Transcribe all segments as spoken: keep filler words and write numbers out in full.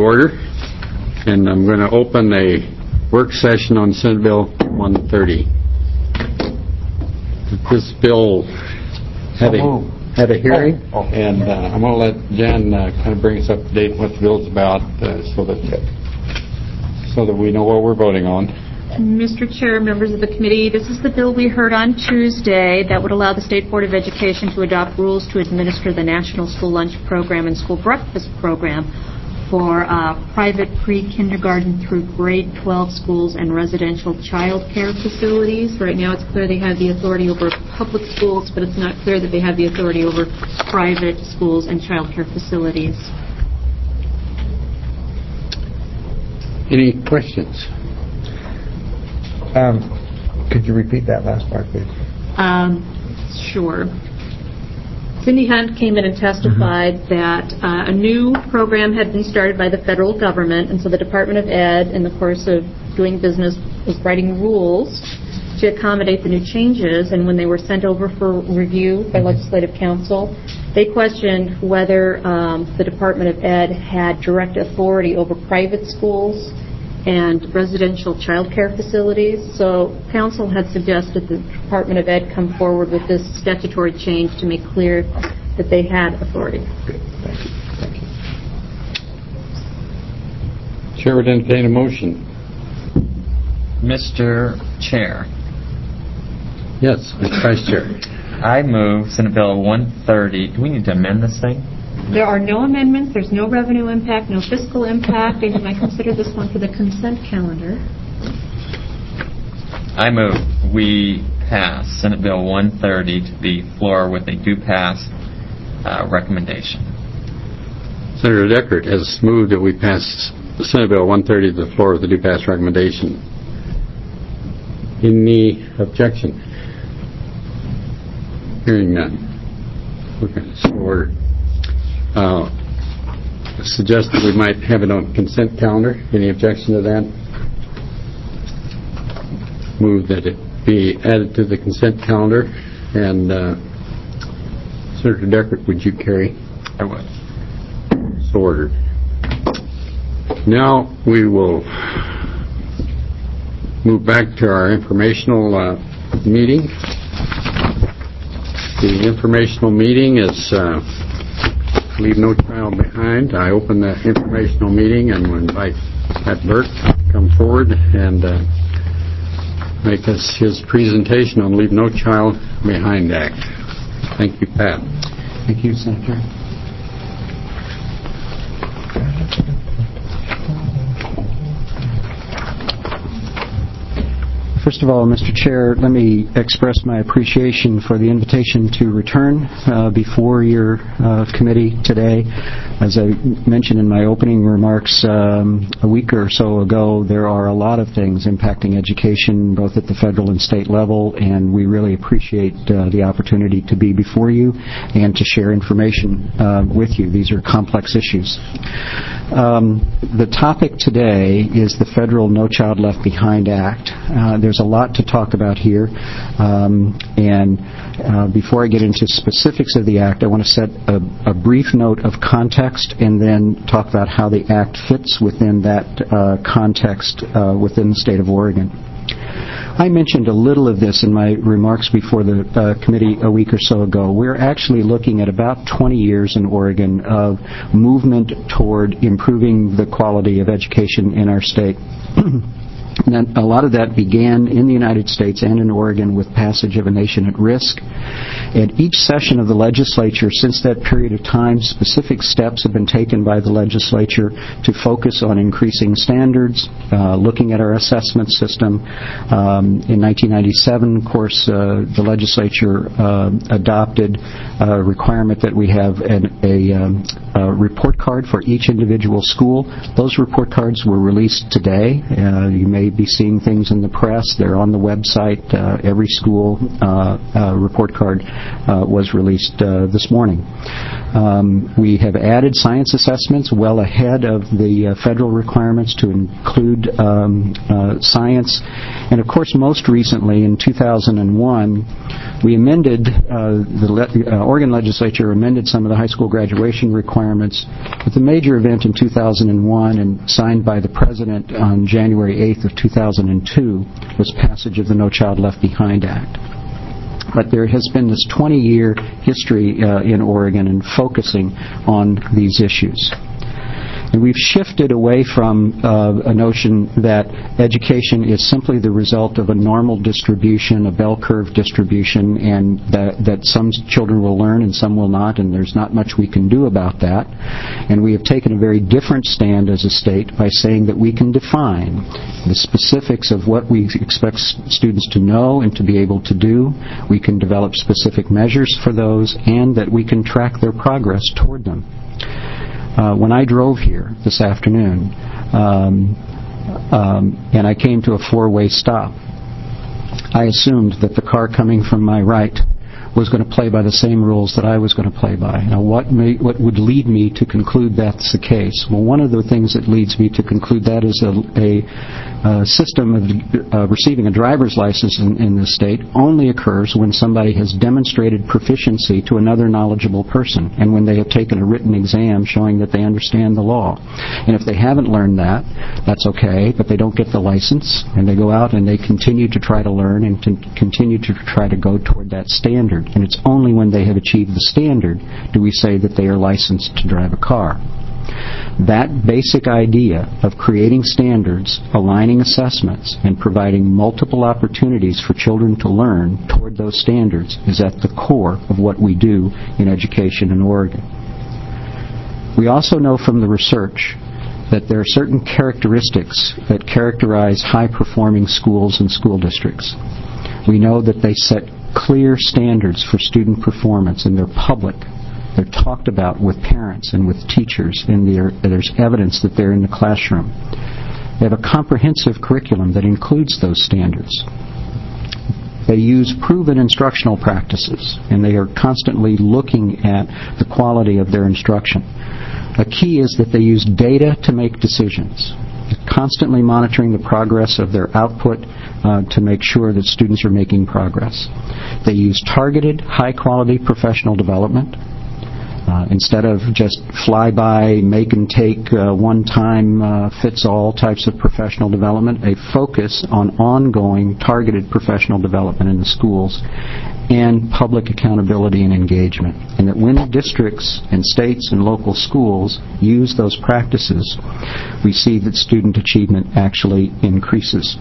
order, and I'm going to open a work session on Senate Bill one thirty. This bill had a, had a hearing, oh, oh. and uh, I'm going to let Jen uh, kind of bring us up to date what the bill's about, uh, so that so that we know what we're voting on. Mister Chair, members of the committee, this is the bill we heard on Tuesday that would allow the State Board of Education to adopt rules to administer the National School Lunch Program and School Breakfast Program for uh, private pre-kindergarten through grade twelve schools and residential child care facilities. Right now it's clear they have the authority over public schools, but it's not clear that they have the authority over private schools and child care facilities. Any questions? Um, could you repeat that last part, please? Um, sure. Cindy Hunt came in and testified mm-hmm. that uh, a new program had been started by the federal government, and so the Department of Ed, in the course of doing business, was writing rules to accommodate the new changes, and when they were sent over for review by Legislative Council, they questioned whether um, the Department of Ed had direct authority over private schools and residential child care facilities. So Council had suggested the Department of Ed come forward with this statutory change to make clear that they had authority. Good. Thank you. Thank you. Chair would entertain a motion. Mister Chair. Yes, Mister Vice Chair. I move Senate Bill one thirty. Do we need to amend this thing? There are no amendments. There's no revenue impact, no fiscal impact, and you might consider this one for the consent calendar. I move we pass Senate Bill one thirty to the floor with a do pass uh, recommendation. Senator Deckert has moved that we pass Senate Bill one thirty to the floor with a do pass recommendation. Any objection? Hearing none. Okay, so order. Uh, suggested we might have it on consent calendar. Any objection to that? Move that it be added to the consent calendar. And uh, Senator Deckert, would you carry? I would. So ordered. Now we will move back to our informational uh, meeting. The informational meeting is uh, Leave No Child Behind. I open the informational meeting and will invite Pat Burke to come forward and uh, make us his presentation on Leave No Child Behind Act. Thank you, Pat. Thank you, Senator. First of all, Mister Chair, let me express my appreciation for the invitation to return uh, before your uh, committee today. As I mentioned in my opening remarks um, a week or so ago, there are a lot of things impacting education both at the federal and state level, and we really appreciate uh, the opportunity to be before you and to share information uh, with you. These are complex issues. Um, the topic today is the federal No Child Left Behind Act. Uh, there's a lot to talk about here, um, and uh, before I get into specifics of the Act, I want to set a, a brief note of context and then talk about how the Act fits within that uh, context uh, within the state of Oregon. I mentioned a little of this in my remarks before the uh, committee a week or so ago. We're actually looking at about twenty years in Oregon of movement toward improving the quality of education in our state. And a lot of that began in the United States and in Oregon with passage of A Nation at Risk. At each session of the legislature since that period of time, specific steps have been taken by the legislature to focus on increasing standards, uh, looking at our assessment system. Um, in nineteen ninety-seven, of course, uh, the legislature uh, adopted a requirement that we have an, a, um, a report card for each individual school. Those report cards were released today. Uh, you may be seeing things in the press. They're on the website. Uh, every school uh, uh, report card uh, was released uh, this morning. Um, we have added science assessments well ahead of the uh, federal requirements to include um, uh, science. And of course, most recently in two thousand one, we amended, uh, the le- uh, Oregon legislature amended some of the high school graduation requirements with a major event in two thousand one and signed by the President on January eighth of two thousand two was passage of the No Child Left Behind Act. But there has been this twenty-year history uh, in Oregon in focusing on these issues. And we've shifted away from uh, a notion that education is simply the result of a normal distribution, a bell curve distribution, and that, that some children will learn and some will not, and there's not much we can do about that. And we have taken a very different stand as a state by saying that we can define the specifics of what we expect students to know and to be able to do. We can develop specific measures for those, and that we can track their progress toward them. Uh, when I drove here this afternoon, um, um, and I came to a four-way stop, I assumed that the car coming from my right was going to play by the same rules that I was going to play by. Now, what may, what would lead me to conclude that's the case? Well, one of the things that leads me to conclude that is a, a, a system of uh, receiving a driver's license in, in this state only occurs when somebody has demonstrated proficiency to another knowledgeable person, and when they have taken a written exam showing that they understand the law. And if they haven't learned that, that's okay, but they don't get the license, and they go out and they continue to try to learn and to continue to try to go toward that standard. And it's only when they have achieved the standard do we say that they are licensed to drive a car. That basic idea of creating standards, aligning assessments, and providing multiple opportunities for children to learn toward those standards is at the core of what we do in education in Oregon. We also know from the research that there are certain characteristics that characterize high-performing schools and school districts. We know that they set clear standards for student performance, and they're public. They're talked about with parents and with teachers, and there's evidence that they're in the classroom. They have a comprehensive curriculum that includes those standards. They use proven instructional practices, and they are constantly looking at the quality of their instruction. A key is that they use data to make decisions, constantly monitoring the progress of their output uh, to make sure that students are making progress. They use targeted, high-quality professional development. Uh, instead of just fly-by, make-and-take, uh, one-time, uh, fits-all types of professional development, a focus on ongoing, targeted professional development in the schools and public accountability and engagement. And that when districts and states and local schools use those practices, we see that student achievement actually increases.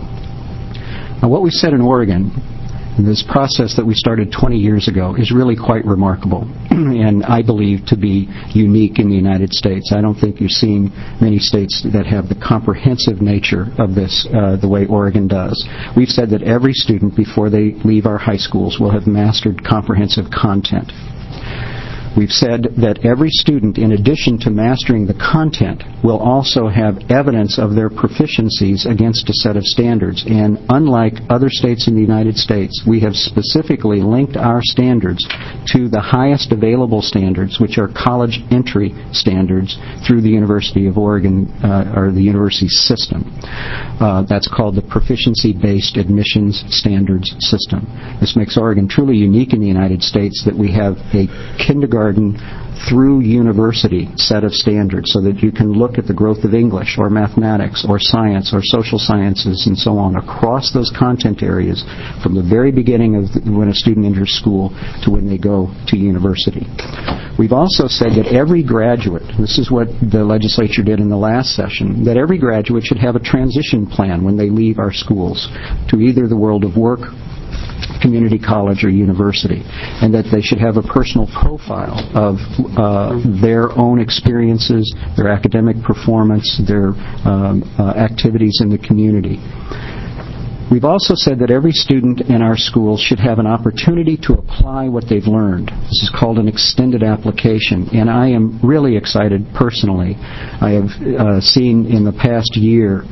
Now, what we said in Oregon, this process that we started twenty years ago, is really quite remarkable and I believe to be unique in the United States. I don't think you're seeing many states that have the comprehensive nature of this uh, the way Oregon does. We've said that every student before they leave our high schools will have mastered comprehensive content. We've said that every student, in addition to mastering the content, will also have evidence of their proficiencies against a set of standards. And unlike other states in the United States, we have specifically linked our standards to the highest available standards, which are college entry standards through the University of Oregon, uh, or the university system. Uh, that's called the Proficiency-Based Admissions Standards System. This makes Oregon truly unique in the United States that we have a kindergarten through university set of standards so that you can look at the growth of English or mathematics or science or social sciences and so on across those content areas from the very beginning of the, when a student enters school to when they go to university. We've also said that every graduate, this is what the legislature did in the last session, that every graduate should have a transition plan when they leave our schools to either the world of work, community college, or university, and that they should have a personal profile of uh, their own experiences, their academic performance, their um, uh, activities in the community. We've also said that every student in our schools should have an opportunity to apply what they've learned. This is called an extended application, and I am really excited personally. I have uh, seen in the past year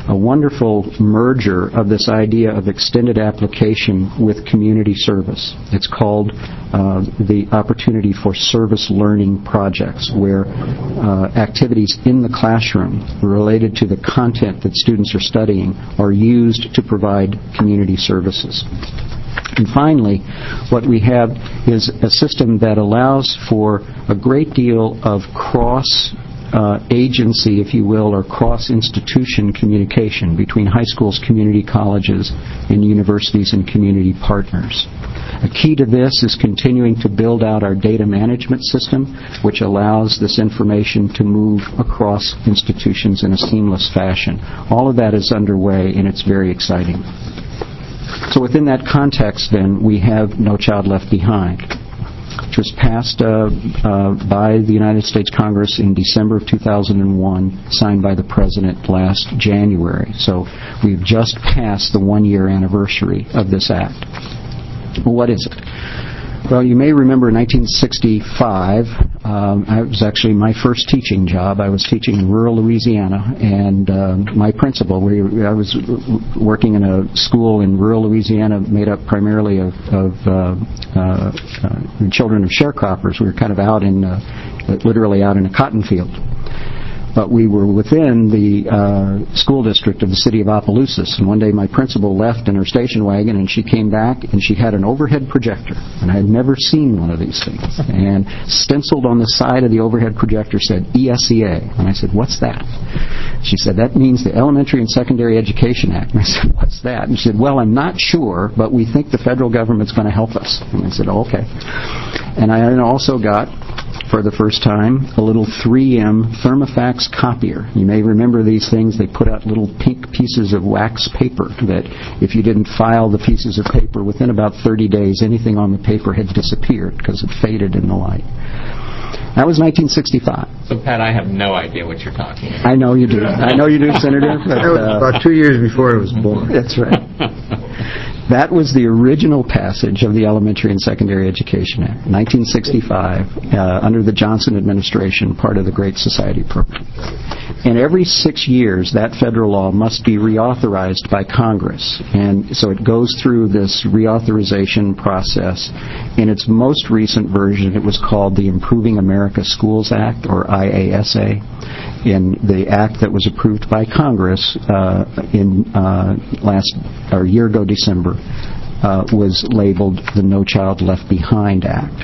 a wonderful merger of this idea of extended application with community service. It's called uh, the Opportunity for Service Learning Projects, where uh, activities in the classroom related to the content that students are studying are used to provide community services. And finally, what we have is a system that allows for a great deal of cross Uh, agency, if you will, or cross-institution communication between high schools, community colleges, and universities and community partners. A key to this is continuing to build out our data management system, which allows this information to move across institutions in a seamless fashion. All of that is underway, and it's very exciting. So within that context, then, we have No Child Left Behind, which was passed uh, uh, by the United States Congress in December of two thousand one, signed by the President last January. So we've just passed the one-year anniversary of this act. Well, what is it? Well, you may remember in nineteen sixty-five, um, I was actually my first teaching job. I was teaching in rural Louisiana, and uh, my principal, we, I was working in a school in rural Louisiana made up primarily of, of uh, uh, uh, children of sharecroppers. We were kind of out in, uh, literally out in a cotton field. But we were within the uh, school district of the city of Opelousas. And one day my principal left in her station wagon, and she came back, and she had an overhead projector. And I had never seen one of these things. And stenciled on the side of the overhead projector said E S E A. And I said, "What's that?" She said, "That means the Elementary and Secondary Education Act." And I said, "What's that?" And she said, "Well, I'm not sure, but we think the federal government's going to help us." And I said, oh, "Okay." And I also got, for the first time, a little three M Thermofax copier. You may remember these things. They put out little pink pieces of wax paper that if you didn't file the pieces of paper within about thirty days, anything on the paper had disappeared because it faded in the light. That was nineteen sixty-five. So, Pat, I have no idea what you're talking about. I know you do. I know you do, Senator. But, That was uh, about two years before I was born. That's right. That was the original passage of the Elementary and Secondary Education Act, nineteen sixty-five, uh, under the Johnson administration, part of the Great Society program. And every six years, that federal law must be reauthorized by Congress. And so it goes through this reauthorization process. In its most recent version, it was called the Improving America Schools Act, or I A S A. In the act that was approved by Congress uh, in uh, last or a year ago December, uh, was labeled the No Child Left Behind Act.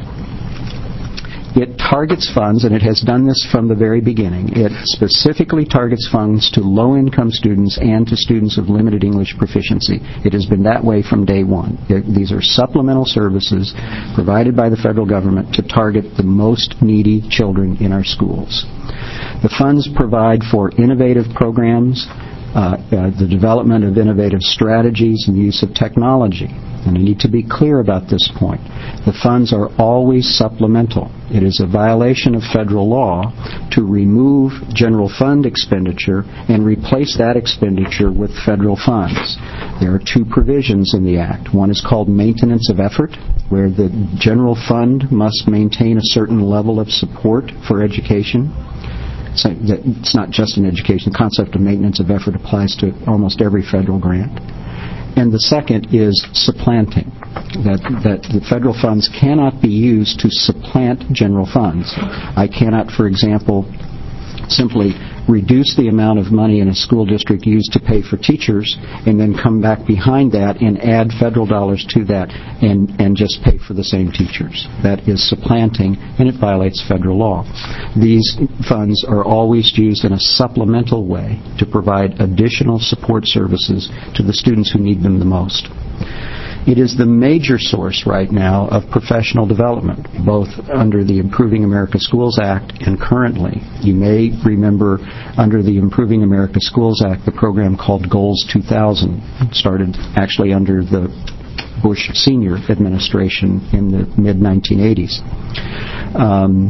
It targets funds, and it has done this from the very beginning. It specifically targets funds to low-income students and to students of limited English proficiency. It has been that way from day one. It, these are supplemental services provided by the federal government to target the most needy children in our schools. The funds provide for innovative programs, uh, uh, the development of innovative strategies, and the use of technology. And I need to be clear about this point. The funds are always supplemental. It is a violation of federal law to remove general fund expenditure and replace that expenditure with federal funds. There are two provisions in the Act. One is called maintenance of effort, where the general fund must maintain a certain level of support for education. So that it's not just an education. The concept of maintenance of effort applies to almost every federal grant. And the second is supplanting, that, that the federal funds cannot be used to supplant general funds. I cannot, for example, simply reduce the amount of money in a school district used to pay for teachers and then come back behind that and add federal dollars to that and, and just pay for the same teachers. That is supplanting, and it violates federal law. These funds are always used in a supplemental way to provide additional support services to the students who need them the most. It is the major source right now of professional development, both under the Improving America Schools Act and currently. You may remember under the Improving America Schools Act the program called Goals two thousand. It started actually under the Bush Senior administration in the mid nineteen eighties. Um,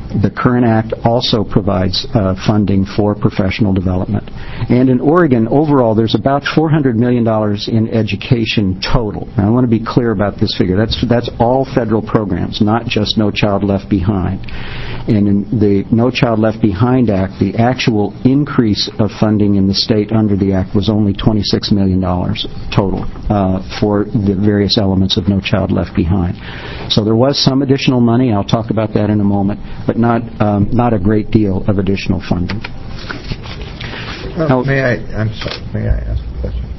the current act also provides uh, funding for professional development. And in Oregon, overall, there's about four hundred million dollars in education total. Now, I want to be clear about this figure. That's that's all federal programs, not just No Child Left Behind. And in the No Child Left Behind Act, the actual increase of funding in the state under the act was only twenty-six million dollars total uh, for the various elements of No Child Left Behind. So there was some additional money. I'll talk about that in a moment, but not um, not a great deal of additional funding. Well, may I? I'm sorry. May I ask a question?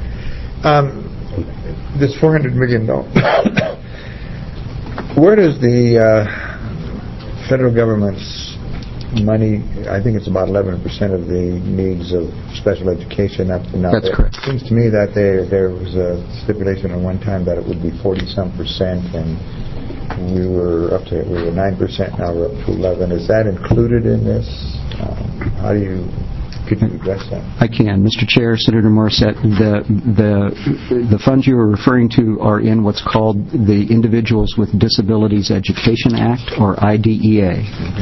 Um, this four hundred million dollars. Where does the uh, federal government's money? I think it's about eleven percent of the needs of special education up to now. That's correct. It seems to me that there there was a stipulation at one time that it would be forty some percent, and we were up to we were nine percent. Now we're up to eleven. Is that included in this? Um, how do you? Could you address that? I can. Mister Chair, Senator Morissette, the, the, the funds you are referring to are in what's called the Individuals with Disabilities Education Act, or I D E A.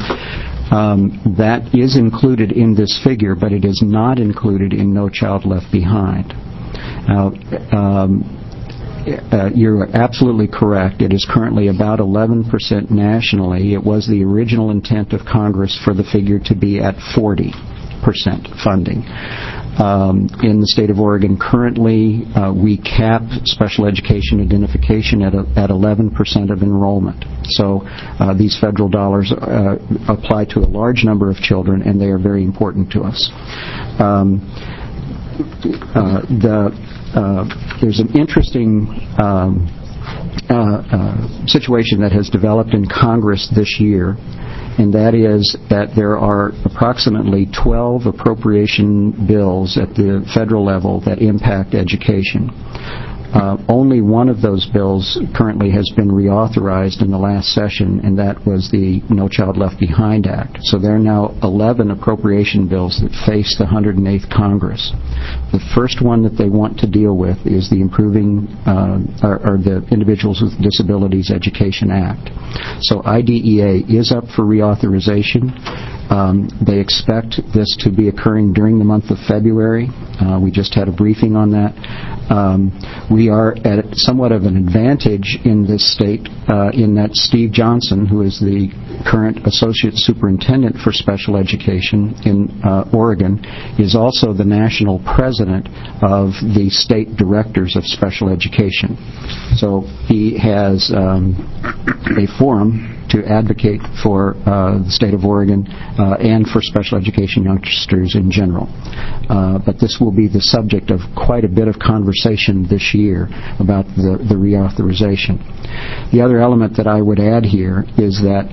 Um, that is included in this figure, but it is not included in No Child Left Behind. Now, um, Uh, you're absolutely correct. It is currently about eleven percent nationally. It was the original intent of Congress for the figure to be at forty percent funding. Um, in the state of Oregon currently, uh, we cap special education identification at, a, at eleven percent of enrollment. So uh, these federal dollars uh, apply to a large number of children, and they are very important to us. Um, uh, the Uh, there's an interesting um, uh, uh, situation that has developed in Congress this year, and that is that there are approximately twelve appropriation bills at the federal level that impact education. Uh, only one of those bills currently has been reauthorized in the last session, and that was the No Child Left Behind Act. So there are now eleven appropriation bills that face the one hundred eighth Congress. The first one that they want to deal with is the Improving, uh, or, or the Individuals with Disabilities Education Act. So I D E A is up for reauthorization. Um, they expect this to be occurring during the month of February. Uh, we just had a briefing on that. Um, we are at somewhat of an advantage in this state uh, in that Steve Johnson, who is the current Associate Superintendent for Special Education in uh, Oregon, is also the national president of the State Directors of Special Education. So he has um, a forum to advocate for uh, the state of Oregon uh, and for special education youngsters in general. Uh, but this will be the subject of quite a bit of conversation this year about the, the reauthorization. The other element that I would add here is that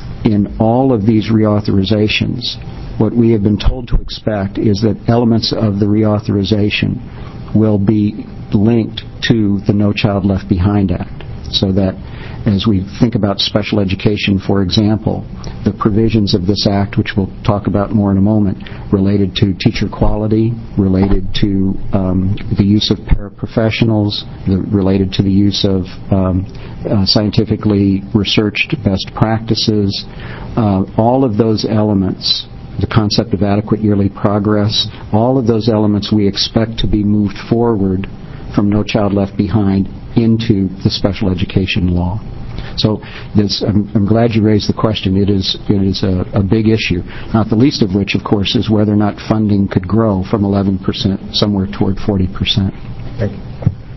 in all of these reauthorizations, what we have been told to expect is that elements of the reauthorization will be linked to the No Child Left Behind Act, so that as we think about special education, for example, the provisions of this act, which we'll talk about more in a moment, related to teacher quality, related to um, the use of paraprofessionals, the, related to the use of um, uh, scientifically researched best practices, uh, all of those elements, the concept of adequate yearly progress, all of those elements we expect to be moved forward from No Child Left Behind into the special education law. So this, I'm, I'm glad you raised the question. It is it is a, a big issue, not the least of which, of course, is whether or not funding could grow from eleven percent somewhere toward forty percent. Thank you.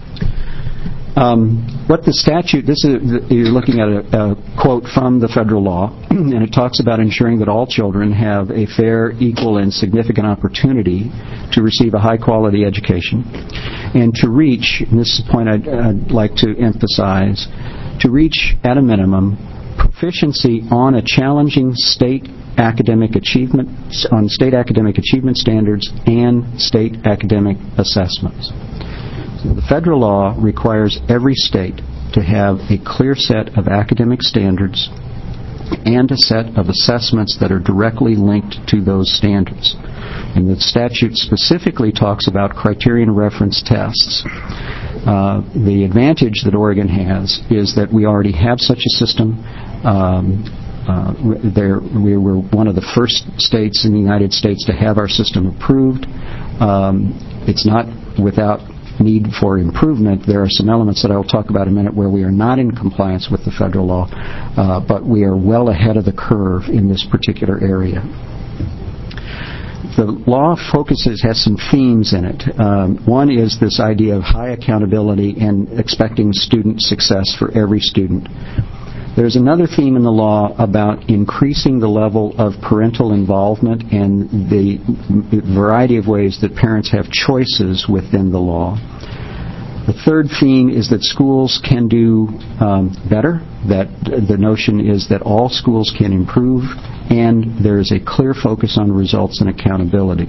Um, what the statute, this is, you're looking at a, a quote from the federal law, and it talks about ensuring that all children have a fair, equal, and significant opportunity to receive a high-quality education, and to reach, and this is a point I'd, I'd like to emphasize, to reach, at a minimum, proficiency on a challenging state academic achievement, on state academic achievement standards and state academic assessments. The federal law requires every state to have a clear set of academic standards and a set of assessments that are directly linked to those standards. And the statute specifically talks about criterion reference tests. Uh, the advantage that Oregon has is that we already have such a system. Um, uh, there, we were one of the first states in the United States to have our system approved. Um, it's not without need for improvement. There are some elements that I will talk about in a minute where we are not in compliance with the federal law, uh, but we are well ahead of the curve in this particular area. The law focuses, has some themes in it. Um, one is this idea of high accountability and expecting student success for every student. There's another theme in the law about increasing the level of parental involvement and the variety of ways that parents have choices within the law. The third theme is that schools can do um, better, that the notion is that all schools can improve, and there is a clear focus on results and accountability.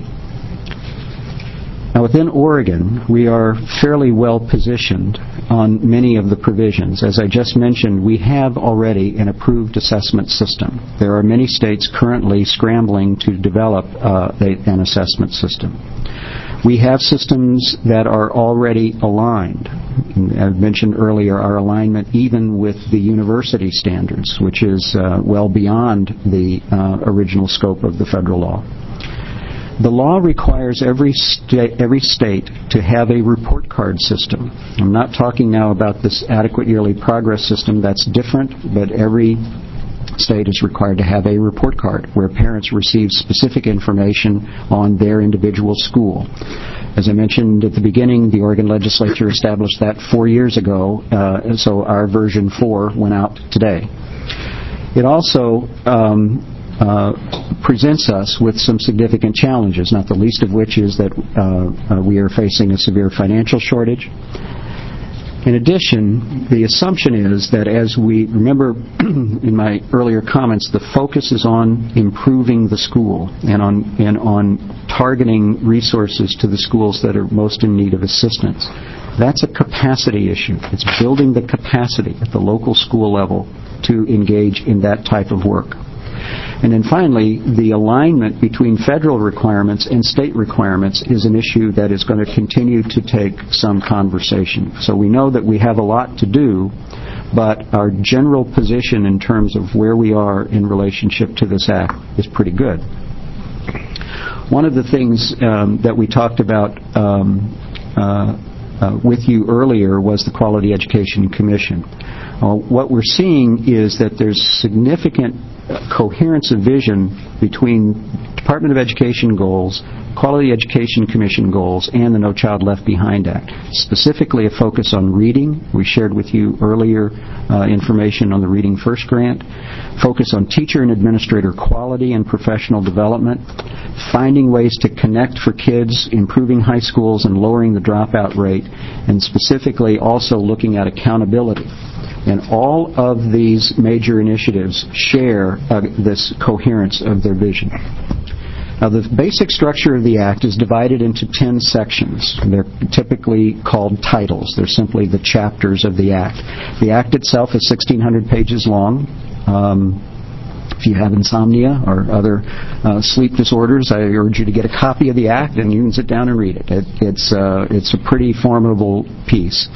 Now, within Oregon, we are fairly well positioned on many of the provisions. As I just mentioned, we have already an approved assessment system. There are many states currently scrambling to develop uh, a, an assessment system. We have systems that are already aligned. I mentioned earlier our alignment even with the university standards, which is uh, well beyond the uh, original scope of the federal law. The law requires every state, every state to have a report card system. I'm not talking now about this adequate yearly progress system. That's different, but every state is required to have a report card where parents receive specific information on their individual school. As I mentioned at the beginning, the Oregon legislature established that four years ago, uh, so our version four went out today. It also um, uh, presents us with some significant challenges, not the least of which is that uh, uh, we are facing a severe financial shortage. In addition, the assumption is that as we, remember in my earlier comments, the focus is on improving the school and on, and on targeting resources to the schools that are most in need of assistance. That's a capacity issue. It's building the capacity at the local school level to engage in that type of work. And then finally, the alignment between federal requirements and state requirements is an issue that is going to continue to take some conversation. So we know that we have a lot to do, but our general position in terms of where we are in relationship to this act is pretty good. One of the things um, that we talked about um, uh, uh, with you earlier was the Quality Education Commission. Uh, what we're seeing is that there's significant coherence of vision between Department of Education goals, Quality Education Commission goals, and the No Child Left Behind Act. Specifically a focus on reading. We shared with you earlier uh, information on the Reading First grant. Focus on teacher and administrator quality and professional development. Finding ways to connect for kids, improving high schools and lowering the dropout rate, and specifically also looking at accountability. And all of these major initiatives share uh, this coherence of their vision. Now, the basic structure of the Act is divided into ten sections. They're typically called titles. They're simply the chapters of the Act. The Act itself is sixteen hundred pages long. Um, if you have insomnia or other uh, sleep disorders, I urge you to get a copy of the Act and you can sit down and read it. it it's, uh, it's a pretty formidable piece.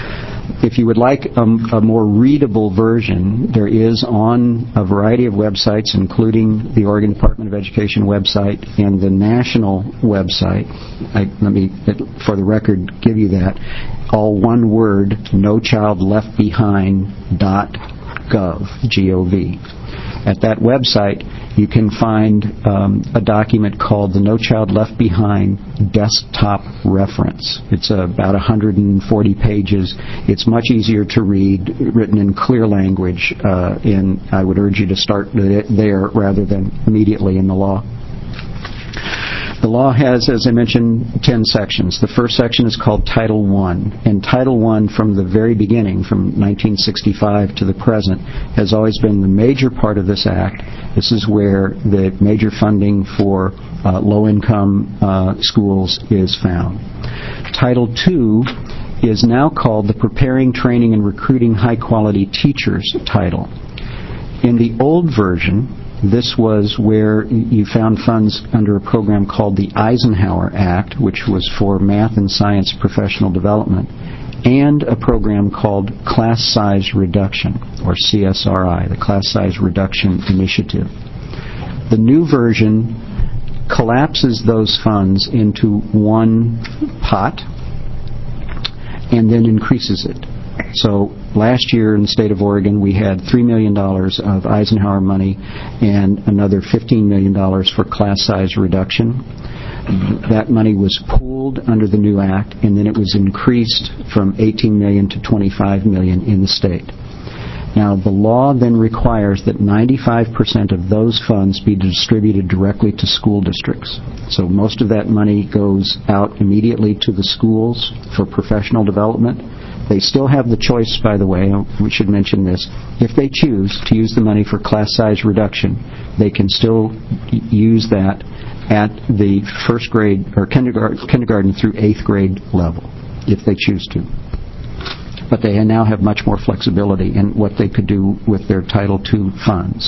If you would like a, a more readable version, there is on a variety of websites, including the Oregon Department of Education website and the national website. I, let me, for the record, give you that. All one word, no child left behind dot gov, G O V. At that website, you can find um, a document called the No Child Left Behind Desktop Reference. It's uh, about one hundred forty pages. It's much easier to read, written in clear language, uh, and I would urge you to start there rather than immediately in the law. The law has, as I mentioned, ten sections. The first section is called Title One, and Title One, from the very beginning, from nineteen sixty-five to the present, has always been the major part of this act. This is where the major funding for uh, low-income uh, schools is found. Title Two is now called the Preparing, Training, and Recruiting High-Quality Teachers title. In the old version, this was where you found funds under a program called the Eisenhower Act, which was for math and science professional development. and a program called Class Size Reduction, or C S R I, the Class Size Reduction Initiative. The new version collapses those funds into one pot and then increases it. So last year in the state of Oregon, we had three million dollars of Eisenhower money and another fifteen million dollars for class size reduction. That money was pooled under the new act, and then it was increased from eighteen million dollars to twenty-five million dollars in the state. Now, the law then requires that ninety-five percent of those funds be distributed directly to school districts. So most of that money goes out immediately to the schools for professional development. They still have the choice, by the way, we should mention this, if they choose to use the money for class size reduction, they can still use that at the first grade or kindergarten, kindergarten through eighth grade level, if they choose to. But they now have much more flexibility in what they could do with their Title two funds.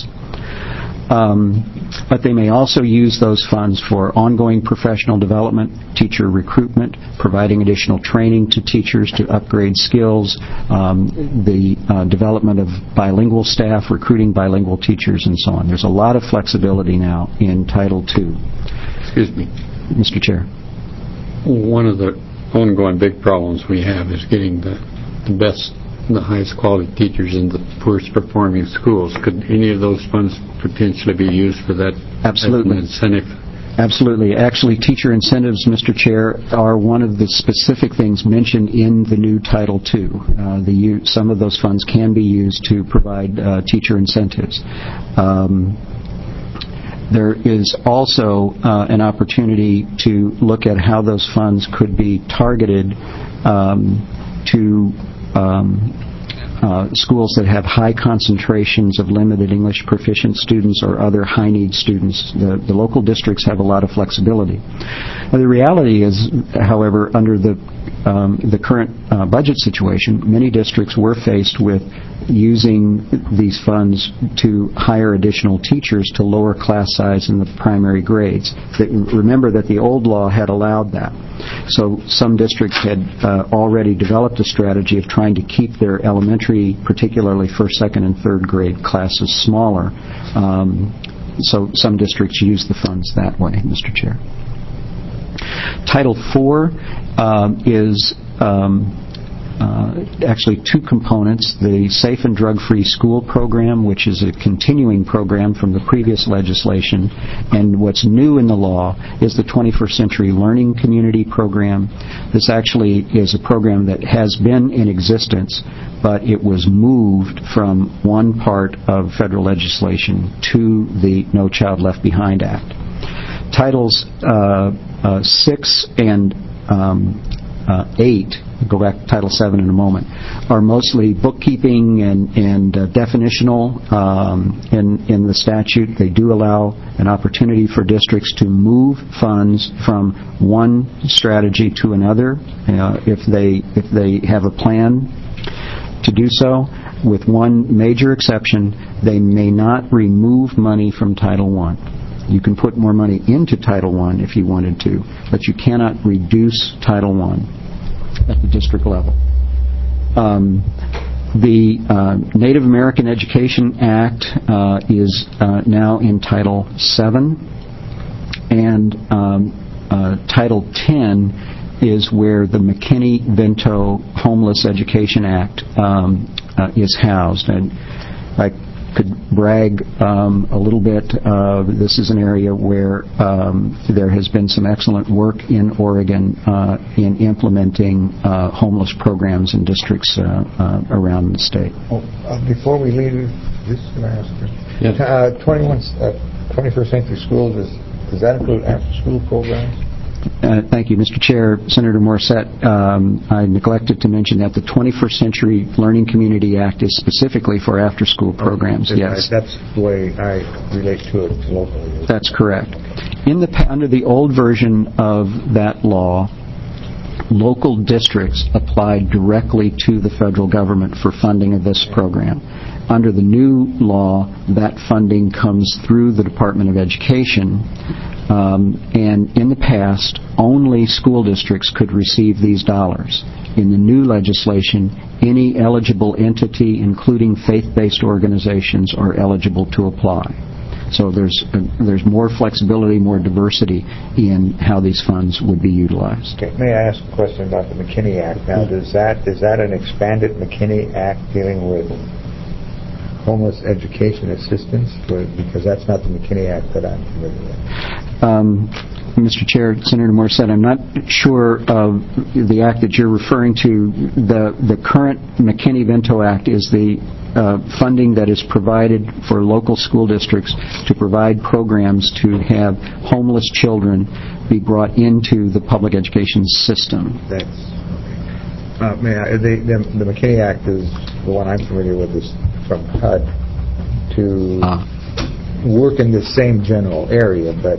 Um, but they may also use those funds for ongoing professional development, teacher recruitment, providing additional training to teachers to upgrade skills, um, the uh, development of bilingual staff, recruiting bilingual teachers, and so on. There's a lot of flexibility now in Title two. Excuse me. Mister Chair. One of the ongoing big problems we have is getting the, the best, the highest quality teachers in the worst performing schools. Could any of those funds potentially be used for that? Absolutely. As an incentive? Absolutely. Actually, teacher incentives, Mister Chair, are one of the specific things mentioned in the new Title two. Uh, the u- some of those funds can be used to provide uh, teacher incentives. Um, there is also uh, an opportunity to look at how those funds could be targeted um, to um, Uh, schools that have high concentrations of limited English proficient students or other high-need students. The, the local districts have a lot of flexibility. Now, the reality is, however, under the um, the current uh, budget situation, many districts were faced with using these funds to hire additional teachers to lower class size in the primary grades. They, remember that the old law had allowed that. So some districts had uh, already developed a strategy of trying to keep their elementary, particularly first, second, and third grade classes smaller. Um, so some districts use the funds that way, Mister Chair. Title four um, is um, uh, actually two components. The Safe and Drug-Free School Program, which is a continuing program from the previous legislation, and what's new in the law is the twenty-first Century Learning Community Program. This actually is a program that has been in existence, but it was moved from one part of federal legislation to the No Child Left Behind Act. Titles uh, uh, six and um, uh, eight, go back to Title seven in a moment, are mostly bookkeeping and, and uh, definitional um, in, in the statute. They do allow an opportunity for districts to move funds from one strategy to another uh, if they if they have a plan to do so. With one major exception, they may not remove money from Title one. You can put more money into Title one if you wanted to, but you cannot reduce Title one at the district level. Um, the uh, Native American Education Act uh, is uh, now in Title seven, and um, uh, Title ten is where the McKinney-Vento Homeless Education Act um, uh, is housed. And I could brag um, a little bit. Uh, this is an area where um, there has been some excellent work in Oregon uh, in implementing uh, homeless programs in districts uh, uh, around the state. Oh, uh, before we leave this, can I ask you? Yes. Uh, twenty-one, uh, twenty-first Century Schools, does, does that include after-school programs? Uh, thank you, Mister Chair. Senator Morissette, um, I neglected to mention that the twenty-first Century Learning Community Act is specifically for after-school programs. Okay. Yes, That's the way I relate to it locally. that's correct. In the under the old version of that law, local districts applied directly to the federal government for funding of this program. Under the new law, that funding comes through the Department of Education. Um, and in the past, only school districts could receive these dollars. In the new legislation, any eligible entity, including faith-based organizations, are eligible to apply. So there's uh, there's more flexibility, more diversity in how these funds would be utilized. Okay. May I ask a question about the McKinney Act? Now, does that is that an expanded McKinney Act dealing with homeless education assistance? Because that's not the McKinney Act that I'm familiar with. Um, Mister Chair, Senator Morissette, I'm not sure of the act that you're referring to. The the current McKinney-Vento Act is the uh, funding that is provided for local school districts to provide programs to have homeless children be brought into the public education system. That's okay. Uh, may I, the, the, the McKinney Act is the one I'm familiar with, is from H U D to Uh, work in the same general area, but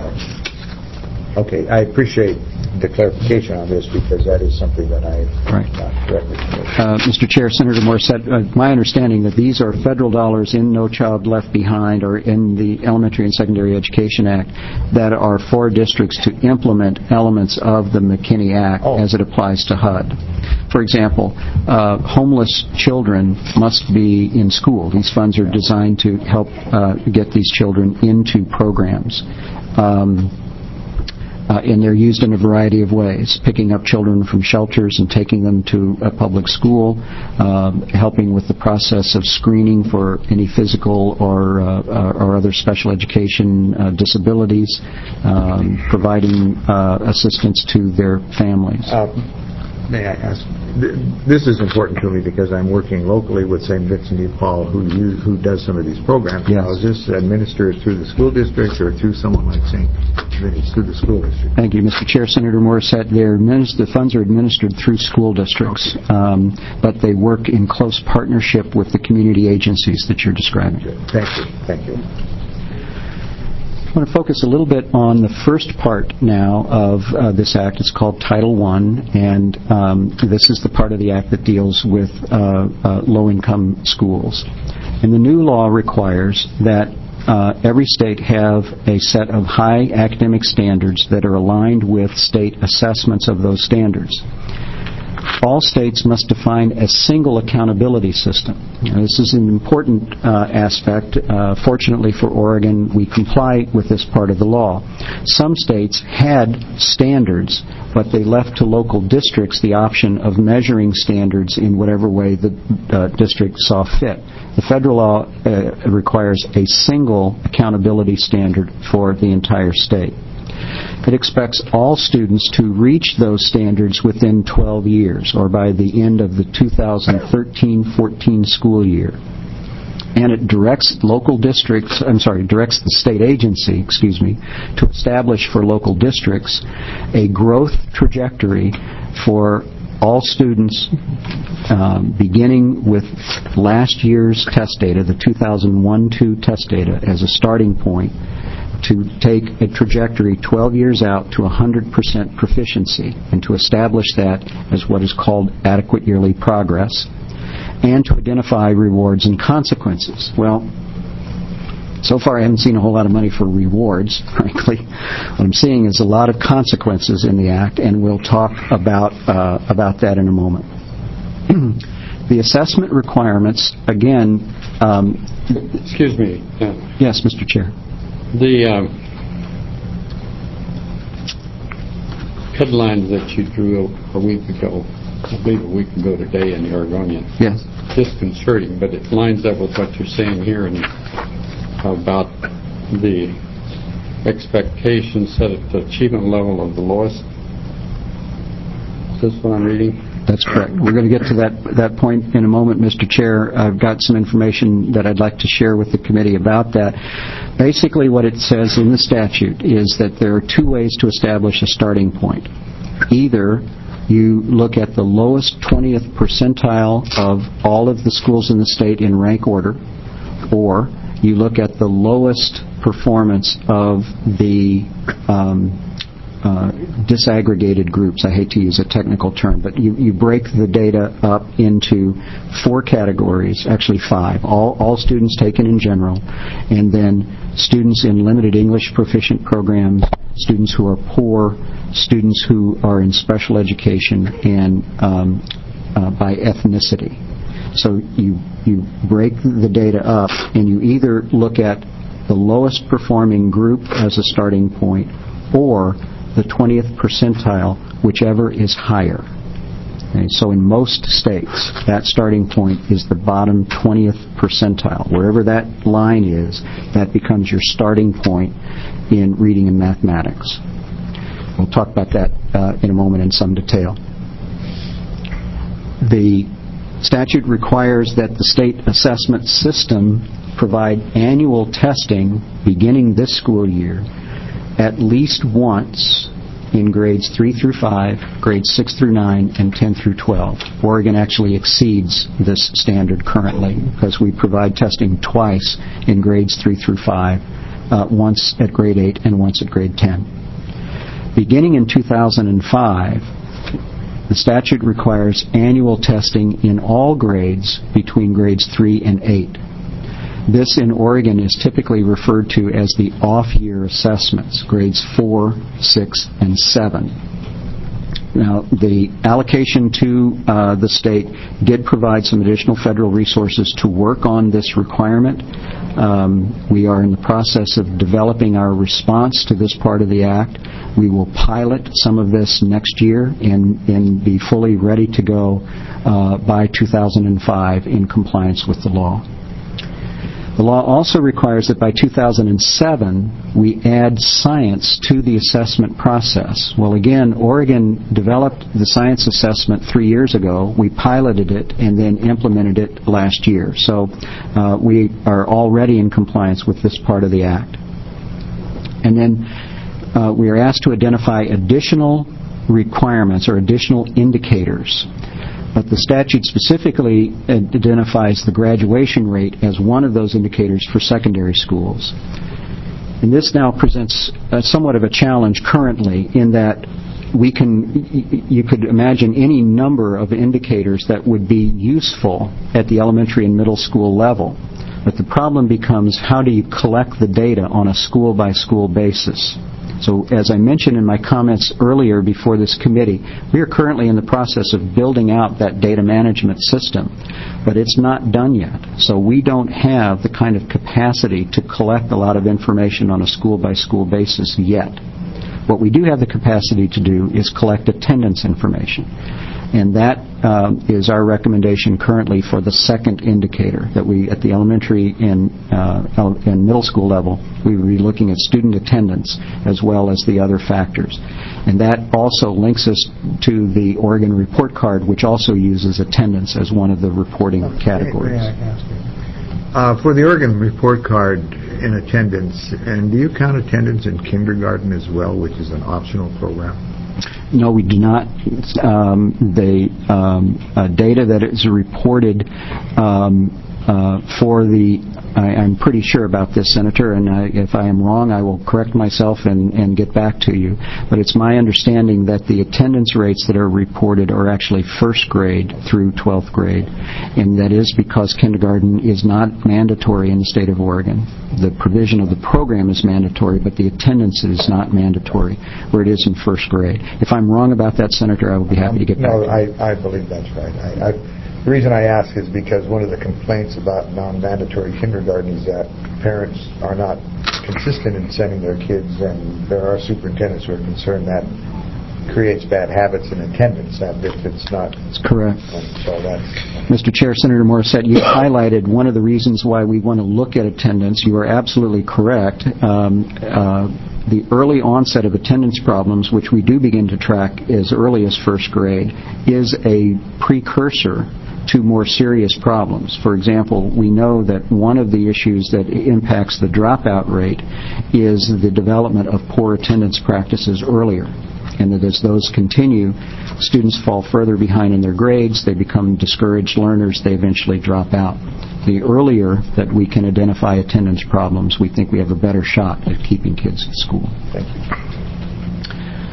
uh, okay, I appreciate the clarification on this because that is something that I Right. not correctly familiar. Uh, Mister Chair, Senator Morissette, uh, my understanding that these are federal dollars in No Child Left Behind or in the Elementary and Secondary Education Act that are for districts to implement elements of the McKinney Act Oh. as it applies to H U D. For example, uh, homeless children must be in school. These funds are designed to help uh, get these children into programs. Um, Uh, and they're used in a variety of ways, picking up children from shelters and taking them to a public school, um, helping with the process of screening for any physical or, uh, or other special education uh, disabilities, um, providing uh, assistance to their families. Uh, may I ask, th- this is important to me because I'm working locally with Saint Vincent de Paul who use, who does some of these programs. Yes. Now, is this administered through the school district or through someone like Saint Vincent, through the school district? Thank you, Mister Chair. Senator Morissette, they're adminis- the funds are administered through school districts, um, but they work in close partnership with the community agencies that you're describing. Thank you. Thank you. I want to focus a little bit on the first part now of uh, this act. It's called Title One, and um, this is the part of the act that deals with uh, uh, low-income schools. And the new law requires that uh, every state have a set of high academic standards that are aligned with state assessments of those standards. All states must define a single accountability system. Now, this is an important uh, aspect. Uh, fortunately for Oregon, we comply with this part of the law. Some states had standards, but they left to local districts the option of measuring standards in whatever way the uh, district saw fit. The federal law uh, requires a single accountability standard for the entire state. It expects all students to reach those standards within twelve years, or by the end of the two thousand thirteen fourteen school year. And it directs local districts, I'm sorry, directs the state agency, excuse me, to establish for local districts a growth trajectory for all students um, beginning with last year's test data, the two thousand one two test data, as a starting point, to take a trajectory twelve years out to one hundred percent proficiency and to establish that as what is called adequate yearly progress, and to identify rewards and consequences. Well, so far I haven't seen a whole lot of money for rewards, frankly. What I'm seeing is a lot of consequences in the Act, and we'll talk about, uh, about that in a moment. The assessment requirements, again... Um, Excuse me. Uh, yes, Mister Chair. The um, headlines that you drew a week ago, I believe a week ago today in the Oregonian, Yes. disconcerting, but it lines up with what you're saying here and about the expectations set at the achievement level of the lowest. Is this what I'm reading? That's correct. We're going to get to that that point in a moment, Mister Chair. I've got some information that I'd like to share with the committee about that. Basically, what it says in the statute is that there are two ways to establish a starting point. Either you look at the lowest twentieth percentile of all of the schools in the state in rank order, or you look at the lowest performance of the um, uh, disaggregated groups. I hate to use a technical term, but you, you break the data up into four categories, actually five, all, all students taken in general, and then students in limited English proficient programs, students who are poor, students who are in special education, and um, uh, by ethnicity. So you you break the data up, and you either look at the lowest performing group as a starting point, or the twentieth percentile, whichever is higher. Okay, so in most states, that starting point is the bottom twentieth percentile. Wherever that line is, that becomes your starting point in reading and mathematics. We'll talk about that uh, in a moment in some detail. The statute requires that the state assessment system provide annual testing beginning this school year at least once in grades three through five, grades six through nine, and ten through twelve. Oregon actually exceeds this standard currently because we provide testing twice in grades three through five, uh, once at grade eight and once at grade ten. Beginning in two thousand five, the statute requires annual testing in all grades between grades three and eight. This in Oregon is typically referred to as the off-year assessments, grades four, six, and seven. Now, the allocation to uh, the state did provide some additional federal resources to work on this requirement. Um, we are in the process of developing our response to this part of the Act. We will pilot some of this next year and, and be fully ready to go uh, by two thousand five in compliance with the law. The law also requires that by two thousand seven, we add science to the assessment process. Well, again, Oregon developed the science assessment three years ago. We piloted it and then implemented it last year. So uh, we are already in compliance with this part of the Act. And then uh, we are asked to identify additional requirements or additional indicators. But the statute specifically identifies the graduation rate as one of those indicators for secondary schools. And this now presents a, somewhat of a challenge currently in that we can, you could imagine any number of indicators that would be useful at the elementary and middle school level. But the problem becomes, how do you collect the data on a school-by-school basis? So as I mentioned in my comments earlier before this committee, we are currently in the process of building out that data management system, but it's not done yet. So we don't have the kind of capacity to collect a lot of information on a school-by-school basis yet. What we do have the capacity to do is collect attendance information. And that um, is our recommendation currently for the second indicator, that we, at the elementary and, uh, and middle school level, we will be looking at student attendance as well as the other factors. And that also links us to the Oregon report card, which also uses attendance as one of the reporting categories. May I ask you? Uh, for the Oregon report card in attendance, and do you count attendance in kindergarten as well, which is an optional program? No, we do not. Um, the um, uh, data that is reported um, uh, for the, I, I'm pretty sure about this, Senator, and I, if I am wrong, I will correct myself and, and get back to you. But it's my understanding that the attendance rates that are reported are actually first grade through twelfth grade, and that is because kindergarten is not mandatory in the state of Oregon. The provision of the program is mandatory, but the attendance is not mandatory, where it is in first grade. If I'm wrong about that, Senator, I will be happy to get back no, to you. I, I believe that's right. I, I, the reason I ask is because one of the complaints about non-mandatory kindergarten is that parents are not consistent in sending their kids, and there are superintendents who are concerned that creates bad habits in attendance, that if it's not... That's correct. So that's... Mister Chair, Senator Morissette, you highlighted one of the reasons why we want to look at attendance. You are absolutely correct. Um, uh, the early onset of attendance problems, which we do begin to track as early as first grade, is a precursor to more serious problems. For example, we know that one of the issues that impacts the dropout rate is the development of poor attendance practices earlier. And that as those continue, students fall further behind in their grades, they become discouraged learners, they eventually drop out. The earlier that we can identify attendance problems, we think we have a better shot at keeping kids in school. Thank you.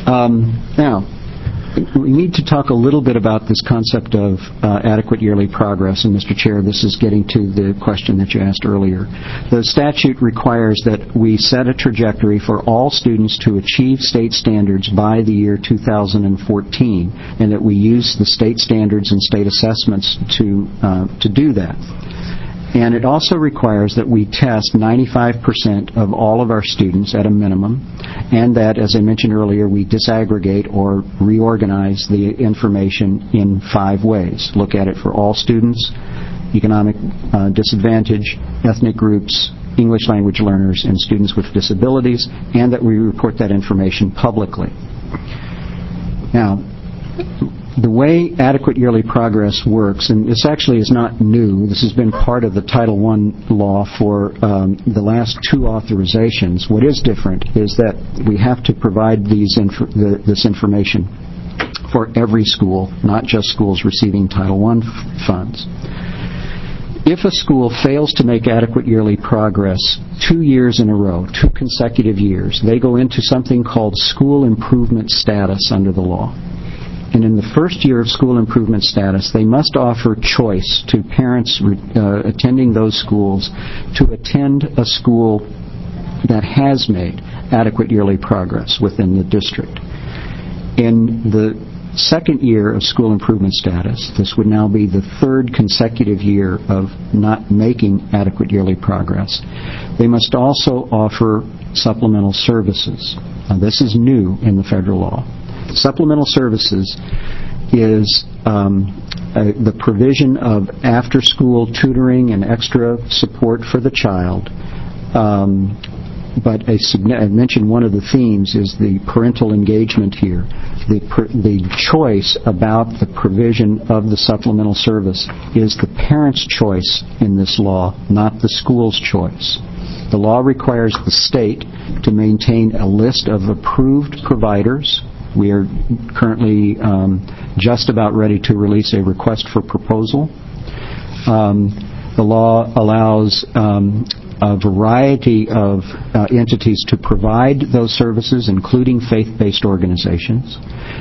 Um, now, we need to talk a little bit about this concept of uh, adequate yearly progress. And, Mister Chair, this is getting to the question that you asked earlier. The statute requires that we set a trajectory for all students to achieve state standards by the year two thousand fourteen, and that we use the state standards and state assessments to uh, to do that. And it also requires that we test ninety-five percent of all of our students at a minimum, and that, as I mentioned earlier, we disaggregate or reorganize the information in five ways. Look at it for all students, economic uh, disadvantage, ethnic groups, English language learners, and students with disabilities, and that we report that information publicly. Now, the way adequate yearly progress works, and this actually is not new, this has been part of the Title one law for um, the last two authorizations. What is different is that we have to provide these inf- the, this information for every school, not just schools receiving Title one f- funds. If a school fails to make adequate yearly progress two years in a row, two consecutive years, they go into something called school improvement status under the law. And in the first year of school improvement status, they must offer choice to parents uh, attending those schools to attend a school that has made adequate yearly progress within the district. In the second year of school improvement status, this would now be the third consecutive year of not making adequate yearly progress, they must also offer supplemental services. Now, this is new in the federal law. Supplemental services is um, uh, the provision of after-school tutoring and extra support for the child. Um, but a, I mentioned one of the themes is the parental engagement here. The, pr- the choice about the provision of the supplemental service is the parent's choice in this law, not the school's choice. The law requires the state to maintain a list of approved providers. We are currently um, just about ready to release a request for proposal. Um, the law allows um, a variety of uh, entities to provide those services, including faith-based organizations.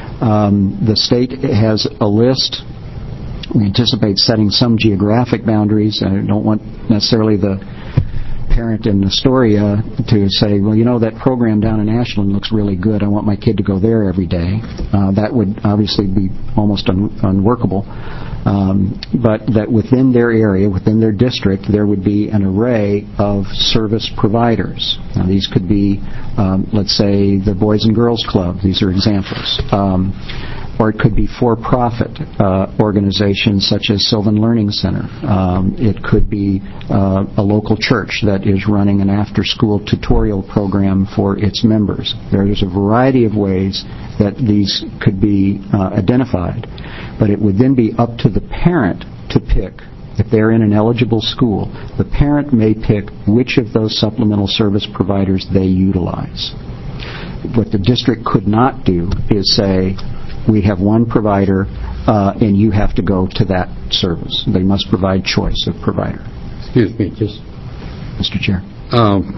Um, the state has a list. We anticipate setting some geographic boundaries. I don't want necessarily the parent in Astoria to say, well, you know, that program down in Ashland looks really good. I want my kid to go there every day. Uh, that would obviously be almost un- unworkable. Um, but that within their area, within their district, there would be an array of service providers. Now, these could be, um, let's say, the Boys and Girls Club. These are examples. Um, or it could be for-profit uh, organizations such as Sylvan Learning Center. Um, it could be uh, a local church that is running an after-school tutorial program for its members. There's a variety of ways that these could be uh, identified, but it would then be up to the parent to pick. If they're in an eligible school, the parent may pick which of those supplemental service providers they utilize. What the district could not do is say, we have one provider, uh, and you have to go to that service. They must provide choice of provider. Excuse me, just... Mister Chair. Um,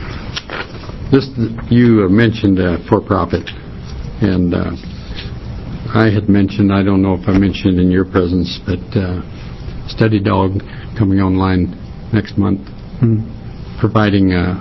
this, you mentioned uh, for-profit, and uh, I had mentioned, I don't know if I mentioned in your presence, but uh, Study Dog coming online next month, mm-hmm. providing uh,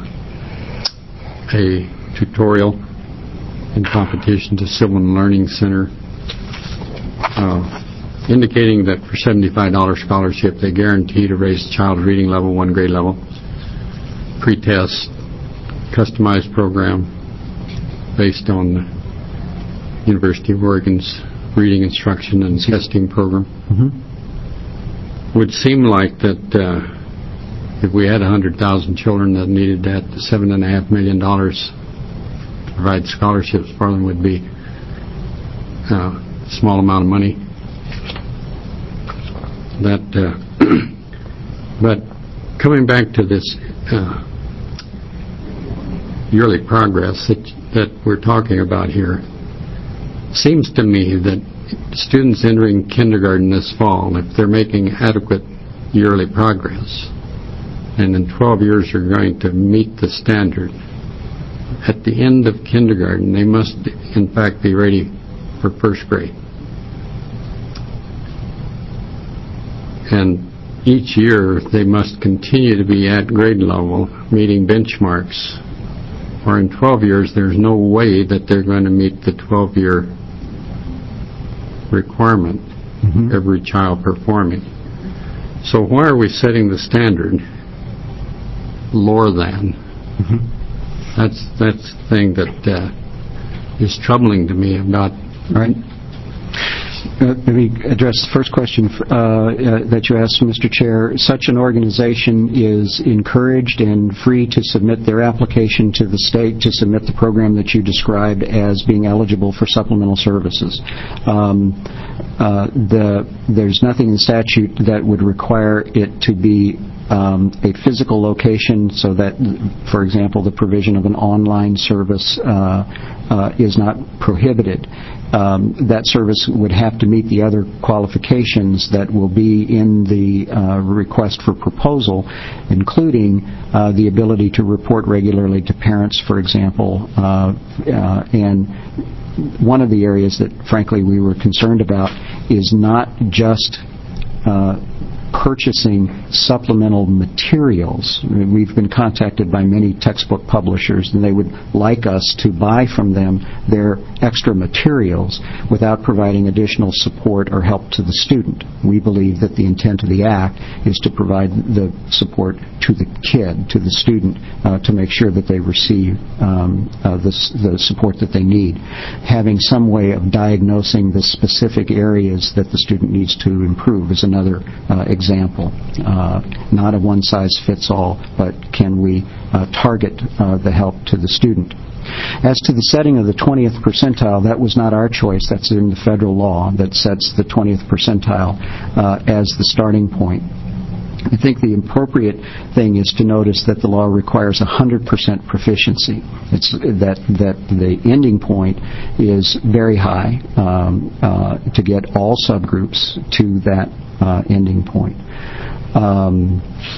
a tutorial in competition to Sylvan Learning Center, uh, indicating that for seventy-five dollars scholarship, they guarantee to raise the child's reading level one grade level, pre-test, customized program based on the University of Oregon's reading instruction and testing program. Mm-hmm. Would seem like that uh, if we had one hundred thousand children that needed that, seven point five million dollars to provide scholarships for them would be uh, a small amount of money. That, uh, but coming back to this uh, yearly progress that, that we're talking about here, seems to me that students entering kindergarten this fall, if they're making adequate yearly progress, and in twelve years are going to meet the standard, at the end of kindergarten, they must, in fact, be ready for first grade. And each year, they must continue to be at grade level, meeting benchmarks. Or in twelve years, there's no way that they're going to meet the twelve-year requirement, mm-hmm. every child performing. So why are we setting the standard lower than? Mm-hmm. That's that's the thing that uh, is troubling to me about. Right. Uh, let me address the first question uh, uh, that you asked, Mister Chair. Such an organization is encouraged and free to submit their application to the state to submit the program that you described as being eligible for supplemental services. Um, uh, the, there's nothing in statute that would require it to be Um, a physical location, so that, for example, the provision of an online service uh, uh, is not prohibited. Um, that service would have to meet the other qualifications that will be in the uh, request for proposal, including uh, the ability to report regularly to parents, for example, uh, uh, and one of the areas that, frankly, we were concerned about is not just uh, purchasing supplemental materials. We've been contacted by many textbook publishers, and they would like us to buy from them their extra materials without providing additional support or help to the student. We believe that the intent of the Act is to provide the support to the kid, to the student, uh, to make sure that they receive um, uh, the, the support that they need. Having some way of diagnosing the specific areas that the student needs to improve is another uh, example. Uh, not a one-size-fits-all, but can we uh, target uh, the help to the student? As to the setting of the twentieth percentile, that was not our choice. That's in the federal law that sets the twentieth percentile uh, as the starting point. I think the appropriate thing is to notice that the law requires one hundred percent proficiency. It's that that the ending point is very high um, uh, to get all subgroups to that uh, ending point. Um,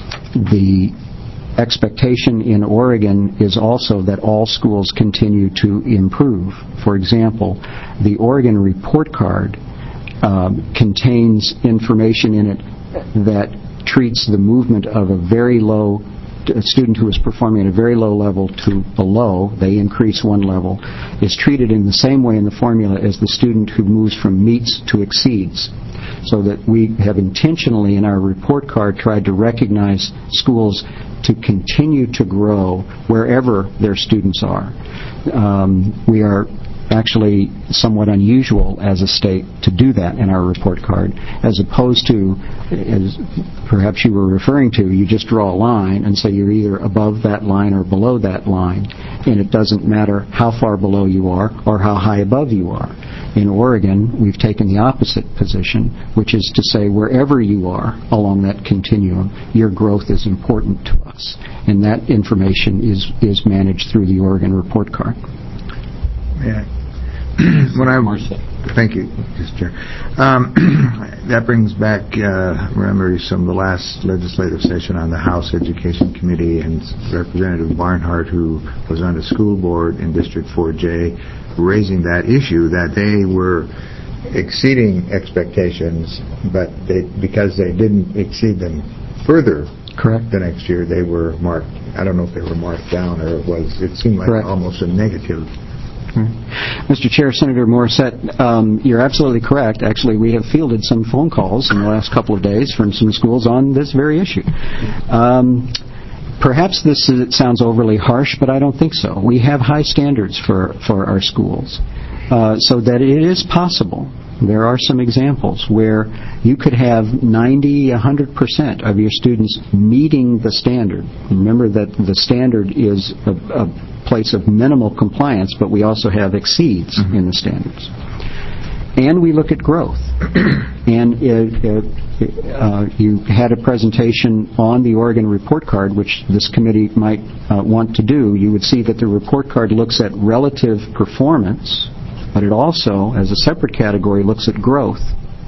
the expectation in Oregon is also that all schools continue to improve. For example, the Oregon report card uh, contains information in it that treats the movement of a very low a student who is performing at a very low level to below, they increase one level, is treated in the same way in the formula as the student who moves from meets to exceeds. So that we have intentionally in our report card tried to recognize schools to continue to grow wherever their students are. Um, we are actually somewhat unusual as a state to do that in our report card, as opposed to, as perhaps you were referring to, you just draw a line and say you're either above that line or below that line, and it doesn't matter how far below you are or how high above you are. In Oregon, we've taken the opposite position, which is to say wherever you are along that continuum, your growth is important to us, and that information is, is managed through the Oregon report card. Yeah. When I thank you, Mister Chair. Um, that brings back uh, memories from the last legislative session on the House Education Committee, and Representative Barnhart, who was on the school board in District four J, raising that issue that they were exceeding expectations, but they, because they didn't exceed them further. Correct. The next year they were marked. I don't know if they were marked down or it was. It seemed like Correct. Almost a negative. Mister Chair, Senator Morissette, um, you're absolutely correct. Actually, we have fielded some phone calls in the last couple of days from some schools on this very issue. Um, perhaps this is, sounds overly harsh, but I don't think so. We have high standards for, for our schools, uh, so that it is possible. There are some examples where you could have ninety, one hundred percent of your students meeting the standard. Remember that the standard is a, a place of minimal compliance, but we also have exceeds mm-hmm. in the standards. And we look at growth. And it, it, uh, you had a presentation on the Oregon report card, which this committee might uh, want to do. You would see that the report card looks at relative performance, but it also, as a separate category, looks at growth.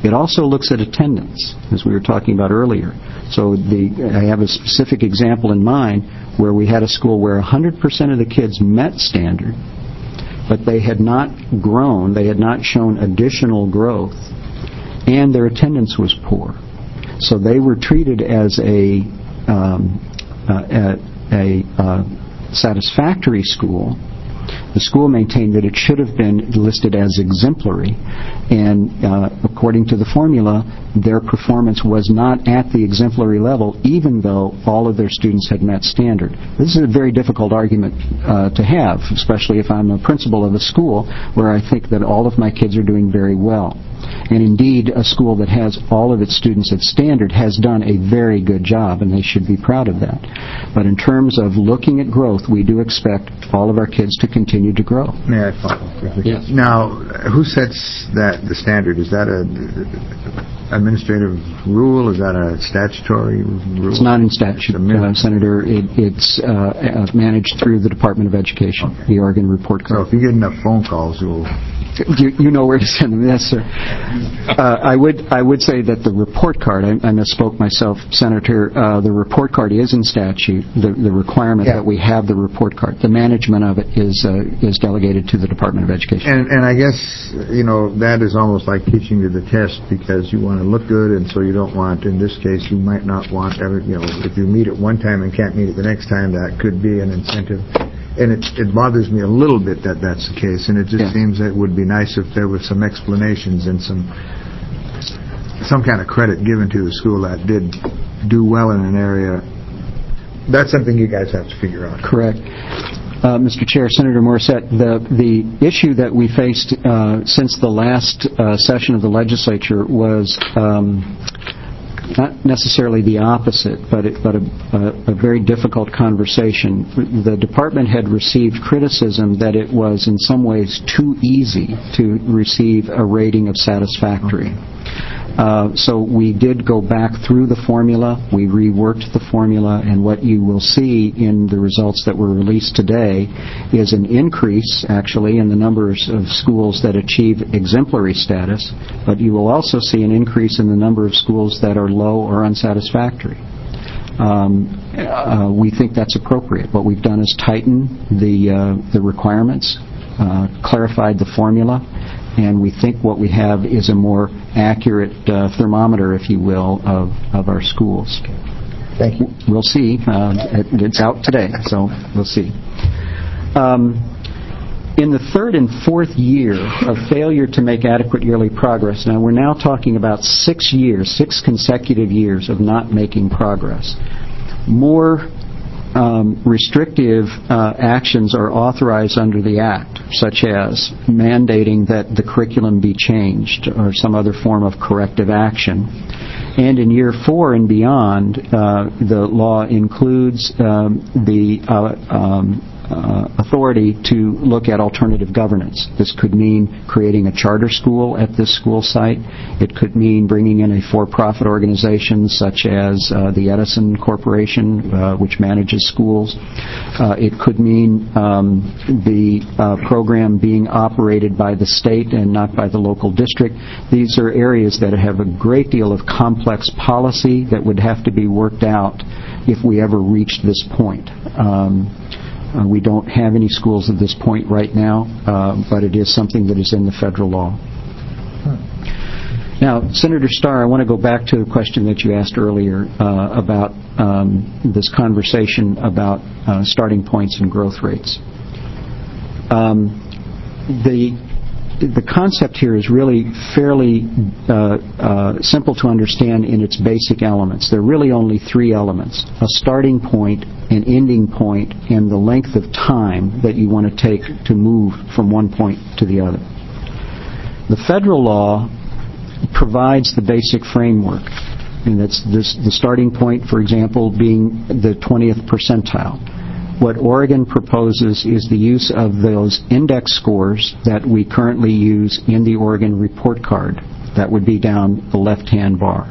It also looks at attendance, as we were talking about earlier. So the, I have a specific example in mind where we had a school where one hundred percent of the kids met standard, but they had not grown, they had not shown additional growth, and their attendance was poor. So they were treated as a, um, uh, a, a uh, satisfactory school. The school maintained that it should have been listed as exemplary, and uh, according to the formula, their performance was not at the exemplary level, even though all of their students had met standard. This is a very difficult argument uh, to have, especially if I'm a principal of a school where I think that all of my kids are doing very well. And indeed, a school that has all of its students at standard has done a very good job, and they should be proud of that. But in terms of looking at growth, we do expect all of our kids to continue to grow. May I follow? Yes. Now, who sets that the standard? Is that a administrative rule? Is that a statutory rule? It's not in statute, uh, Senator. It, it's uh, uh, managed through the Department of Education, okay. The Oregon Report Card. So if you get enough phone calls, you'll... You, you know where to send them, yes, sir. Uh, I would I would say that the report card, I, I misspoke myself, Senator, uh, the report card is in statute, the, the requirement yeah. that we have the report card. The management of it is uh, is delegated to the Department of Education. And, and I guess, you know, that is almost like teaching to the test because you want to look good, and so you don't want, in this case, you might not want, every, you know, if you meet it one time and can't meet it the next time, that could be an incentive. And it, it bothers me a little bit that that's the case, and it just yeah. seems that it would be nice if there were some explanations and some some kind of credit given to the school that did do well in an area. That's something you guys have to figure out. Correct. Uh, Mister Chair, Senator Morissette, the, the issue that we faced uh, since the last uh, session of the legislature was um, not necessarily the opposite, but it, but a, a, a very difficult conversation. The department had received criticism that it was in some ways too easy to receive a rating of satisfactory. Uh, so we did go back through the formula, we reworked the formula, and what you will see in the results that were released today is an increase, actually, in the numbers of schools that achieve exemplary status, but you will also see an increase in the number of schools that are low or unsatisfactory. Um, uh, we think that's appropriate. What we've done is tighten the, uh, the requirements, uh, clarified the formula, and we think what we have is a more accurate uh, thermometer, if you will, of, of our schools. Thank you. We'll see. Uh, it, it's out today, so we'll see. Um, in the third and fourth year of failure to make adequate yearly progress, now we're now talking about six years, six consecutive years of not making progress. More Um, restrictive uh, actions are authorized under the Act, such as mandating that the curriculum be changed or some other form of corrective action. And in year four and beyond, uh, the law includes um, the uh, um, uh, authority to look at alternative governance. This could mean creating a charter school at this school site. It could mean bringing in a for-profit organization such as uh, the Edison Corporation, uh, which manages schools. Uh, it could mean um, the uh, program being operated by the state and not by the local district. These are areas that have a great deal of complex policy that would have to be worked out if we ever reached this point. Um, Uh, we don't have any schools at this point right now, uh, but it is something that is in the federal law. Hmm. Now, Senator Starr, I want to go back to a question that you asked earlier uh, about um, this conversation about uh, starting points and growth rates. Um, the The concept here is really fairly uh, uh, simple to understand in its basic elements. There are really only three elements: a starting point, an ending point, and the length of time that you want to take to move from one point to the other. The federal law provides the basic framework, and that's this, the starting point, for example, being the twentieth percentile. What Oregon proposes is the use of those index scores that we currently use in the Oregon report card. That would be down the left-hand bar.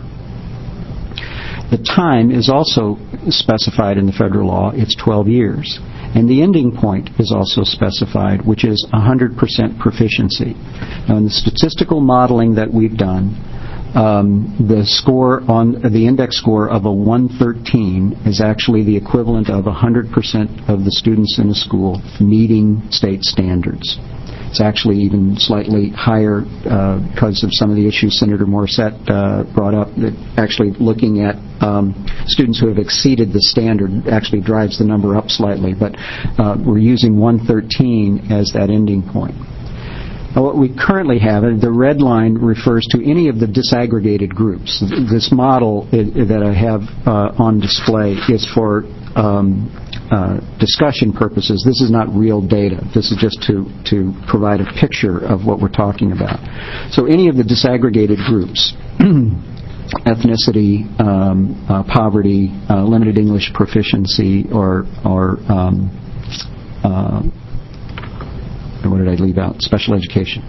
The time is also specified in the federal law. It's twelve years. And the ending point is also specified, which is one hundred percent proficiency. Now, in the statistical modeling that we've done, um, the score on the index score of a one thirteen is actually the equivalent of one hundred percent of the students in a school meeting state standards. It's actually even slightly higher uh, because of some of the issues Senator Morissette uh, brought up. That actually looking at um, students who have exceeded the standard actually drives the number up slightly. But uh, we're using one thirteen as that ending point. Now, what we currently have, the red line refers to any of the disaggregated groups. This model that I have uh, on display is for um, uh, discussion purposes. This is not real data. This is just to, to provide a picture of what we're talking about. So any of the disaggregated groups, ethnicity, um, uh, poverty, uh, limited English proficiency, or, or um, uh, what did I leave out? Special education.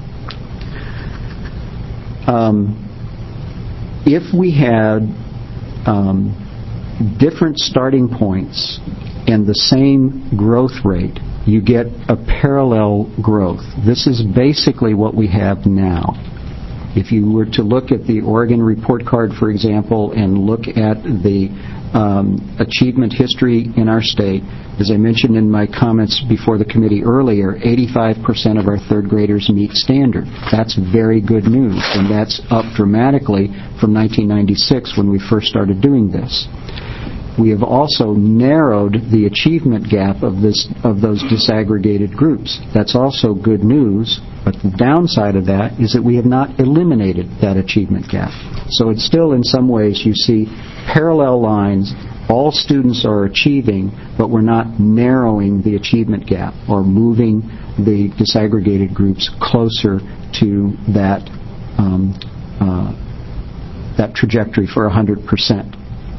Um, if we had um, different starting points and the same growth rate, you get a parallel growth. This is basically what we have now. If you were to look at the Oregon report card, for example, and look at the um, achievement history in our state, as I mentioned in my comments before the committee earlier, eighty-five percent of our third graders meet standard. That's very good news, and that's up dramatically from nineteen ninety-six when we first started doing this. We have also narrowed the achievement gap of this of those disaggregated groups. That's also good news, but the downside of that is that we have not eliminated that achievement gap. So it's still, in some ways, you see parallel lines. All students are achieving, but we're not narrowing the achievement gap or moving the disaggregated groups closer to that um, uh, that trajectory for one hundred percent.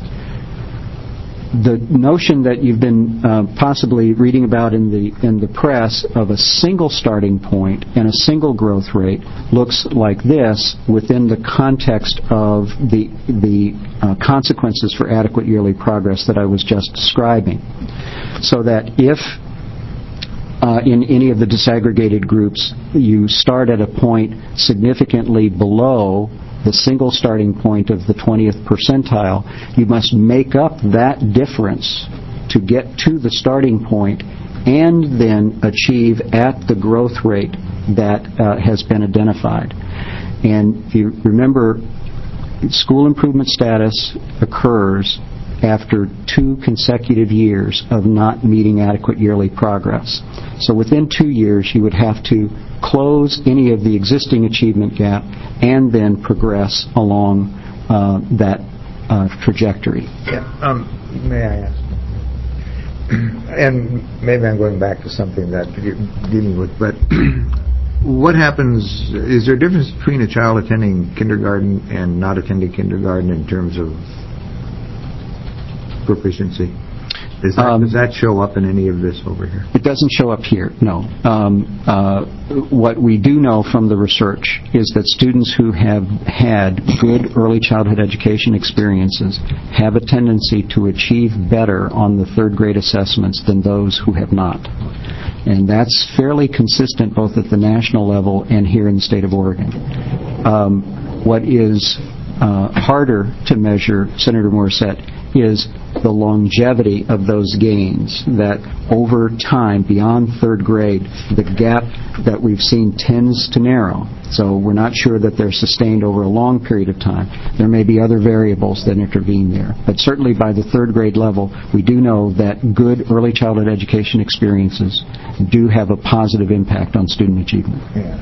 The notion that you've been uh, possibly reading about in the in the press of a single starting point and a single growth rate looks like this within the context of the the uh, consequences for adequate yearly progress that I was just describing. So that if uh, in any of the disaggregated groups you start at a point significantly below the single starting point of the twentieth percentile, you must make up that difference to get to the starting point and then achieve at the growth rate that uh, has been identified. And if you remember, school improvement status occurs after two consecutive years of not meeting adequate yearly progress. So within two years, you would have to close any of the existing achievement gap and then progress along uh, that uh, trajectory. Yeah. Um, may I ask? And maybe I'm going back to something that you're dealing with, but what happens, is there a difference between a child attending kindergarten and not attending kindergarten in terms of proficiency? Is that, um, does that show up in any of this over here? It doesn't show up here, no. Um, uh, what we do know from the research is that students who have had good early childhood education experiences have a tendency to achieve better on the third grade assessments than those who have not. And that's fairly consistent both at the national level and here in the state of Oregon. Um, what is uh, harder to measure, Senator Morissette, is the longevity of those gains, that over time, beyond third grade, the gap that we've seen tends to narrow. So we're not sure that they're sustained over a long period of time. There may be other variables that intervene there. But certainly by the third grade level, we do know that good early childhood education experiences do have a positive impact on student achievement. Yeah.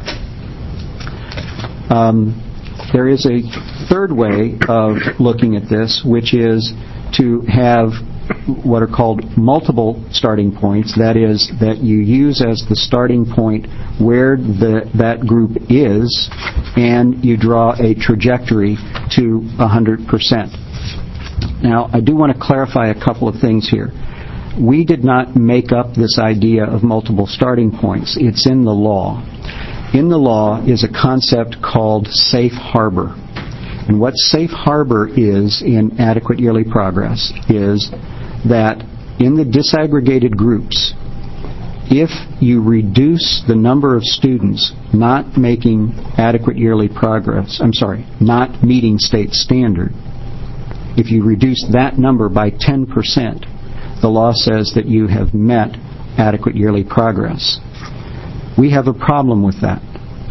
Um, there is a third way of looking at this, which is to have what are called multiple starting points. That is, that you use as the starting point where the, that group is, and you draw a trajectory to one hundred percent. Now, I do want to clarify a couple of things here. We did not make up this idea of multiple starting points. It's in the law. In the law is a concept called safe harbor. And what safe harbor is in adequate yearly progress is that in the disaggregated groups, if you reduce the number of students not making adequate yearly progress, I'm sorry, not meeting state standard, if you reduce that number by ten percent, the law says that you have met adequate yearly progress. We have a problem with that.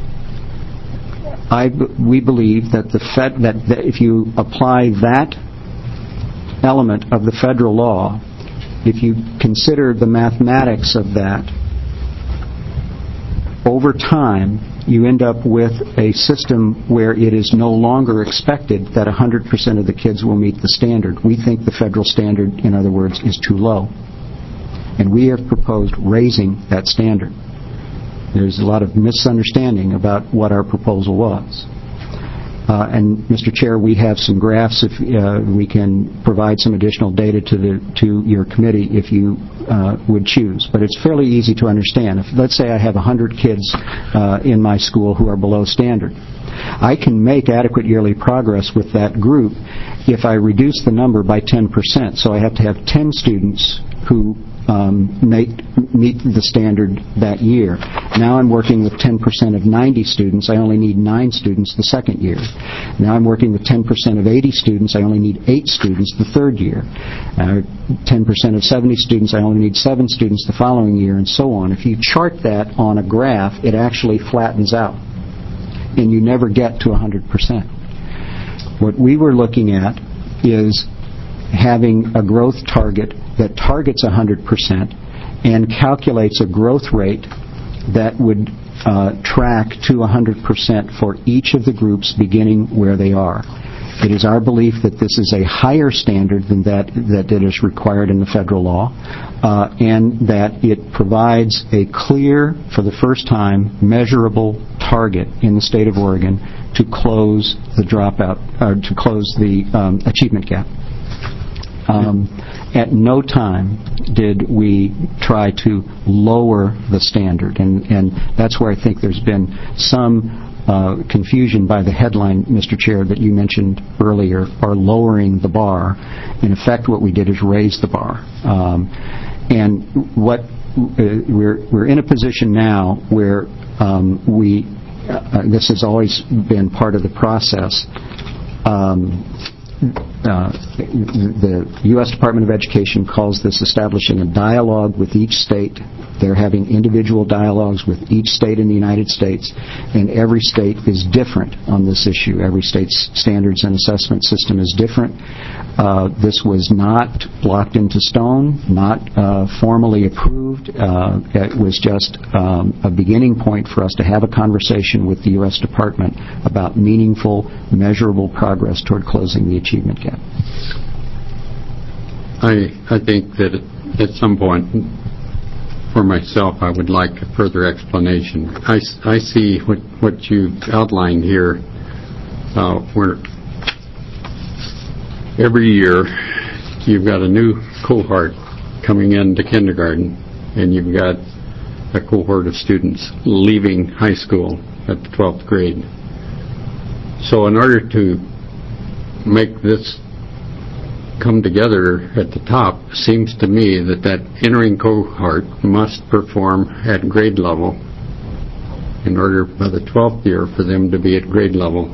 I, we believe that the Fed, that, that if you apply that element of the federal law, if you consider the mathematics of that, over time, you end up with a system where it is no longer expected that one hundred percent of the kids will meet the standard. We think the federal standard, in other words, is too low. And we have proposed raising that standard. There's a lot of misunderstanding about what our proposal was. Uh, and, Mister Chair, we have some graphs. If uh, we can provide some additional data to the to your committee if you uh, would choose. But it's fairly easy to understand. If, let's say I have one hundred kids uh, in my school who are below standard. I can make adequate yearly progress with that group if I reduce the number by ten percent. So I have to have ten students who Um, make, meet the standard that year. Now I'm working with ten percent of ninety students. I only need nine students the second year. Now I'm working with ten percent of eighty students. I only need eight students the third year. Uh, ten percent of seventy students. I only need seven students the following year, and so on. If you chart that on a graph, it actually flattens out, and you never get to one hundred percent. What we were looking at is having a growth target that targets one hundred percent and calculates a growth rate that would uh, track to one hundred percent for each of the groups beginning where they are. It is our belief that this is a higher standard than that that it is required in the federal law, uh, and that it provides a clear, for the first time, measurable target in the state of Oregon to close the dropout, or to close the um, achievement gap. Um, at no time did we try to lower the standard, and, and that's where I think there's been some uh, confusion by the headline, Mister Chair, that you mentioned earlier, or lowering the bar. In effect, what we did is raise the bar. Um, and what uh, we're, we're in a position now where um, we, uh, this has always been part of the process. Um, Uh, the U S Department of Education calls this establishing a dialogue with each state. They're having individual dialogues with each state in the United States, and every state is different on this issue. Every state's standards and assessment system is different. Uh, this was not blocked into stone, not uh, formally approved. Uh, it was just um, a beginning point for us to have a conversation with the U S Department about meaningful, measurable progress toward closing the achievement gap. I I think that at some point, for myself, I would like a further explanation. I, I see what, what you've outlined here, uh, where every year you've got a new cohort coming into kindergarten, and you've got a cohort of students leaving high school at the twelfth grade. So in order to make this come together at the top, seems to me that that entering cohort must perform at grade level in order by the twelfth year for them to be at grade level.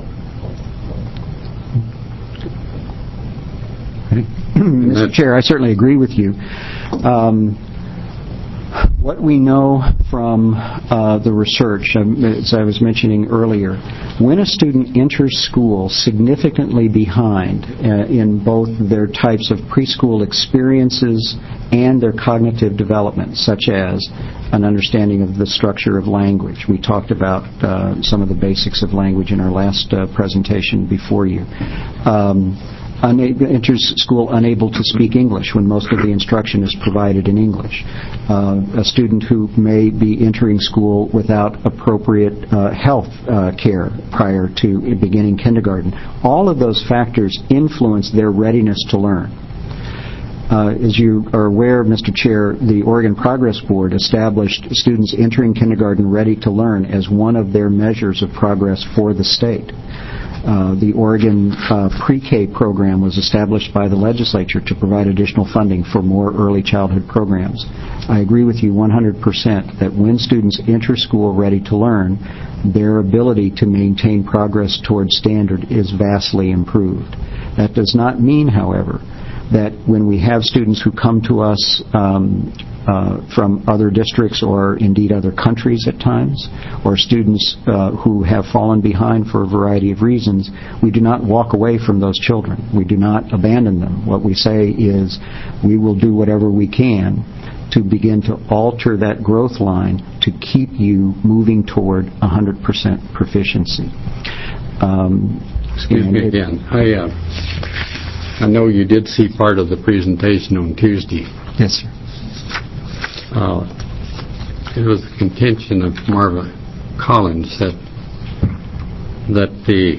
Mister Chair, I certainly agree with you. Um, what we know from uh, the research, um, as I was mentioning earlier, when a student enters school significantly behind uh, in both their types of preschool experiences and their cognitive development, such as an understanding of the structure of language. We talked about uh, some of the basics of language in our last uh, presentation before you. Um, Unable, enters school unable to speak English when most of the instruction is provided in English. Uh, a student who may be entering school without appropriate uh, health uh, care prior to beginning kindergarten. All of those factors influence their readiness to learn. Uh, as you are aware, Mister Chair, the Oregon Progress Board established students entering kindergarten ready to learn as one of their measures of progress for the state. Uh, the Oregon uh, Pre-K program was established by the legislature to provide additional funding for more early childhood programs. I agree with you one hundred percent that when students enter school ready to learn, their ability to maintain progress towards standard is vastly improved. That does not mean, however, that when we have students who come to us um, uh, from other districts or indeed other countries at times, or students uh, who have fallen behind for a variety of reasons, we do not walk away from those children. We do not abandon them. What we say is we will do whatever we can to begin to alter that growth line to keep you moving toward one hundred percent proficiency. Um, Excuse me again. I, uh, I know you did see part of the presentation on Tuesday. Yes, sir. Uh, it was the contention of Marva Collins that that the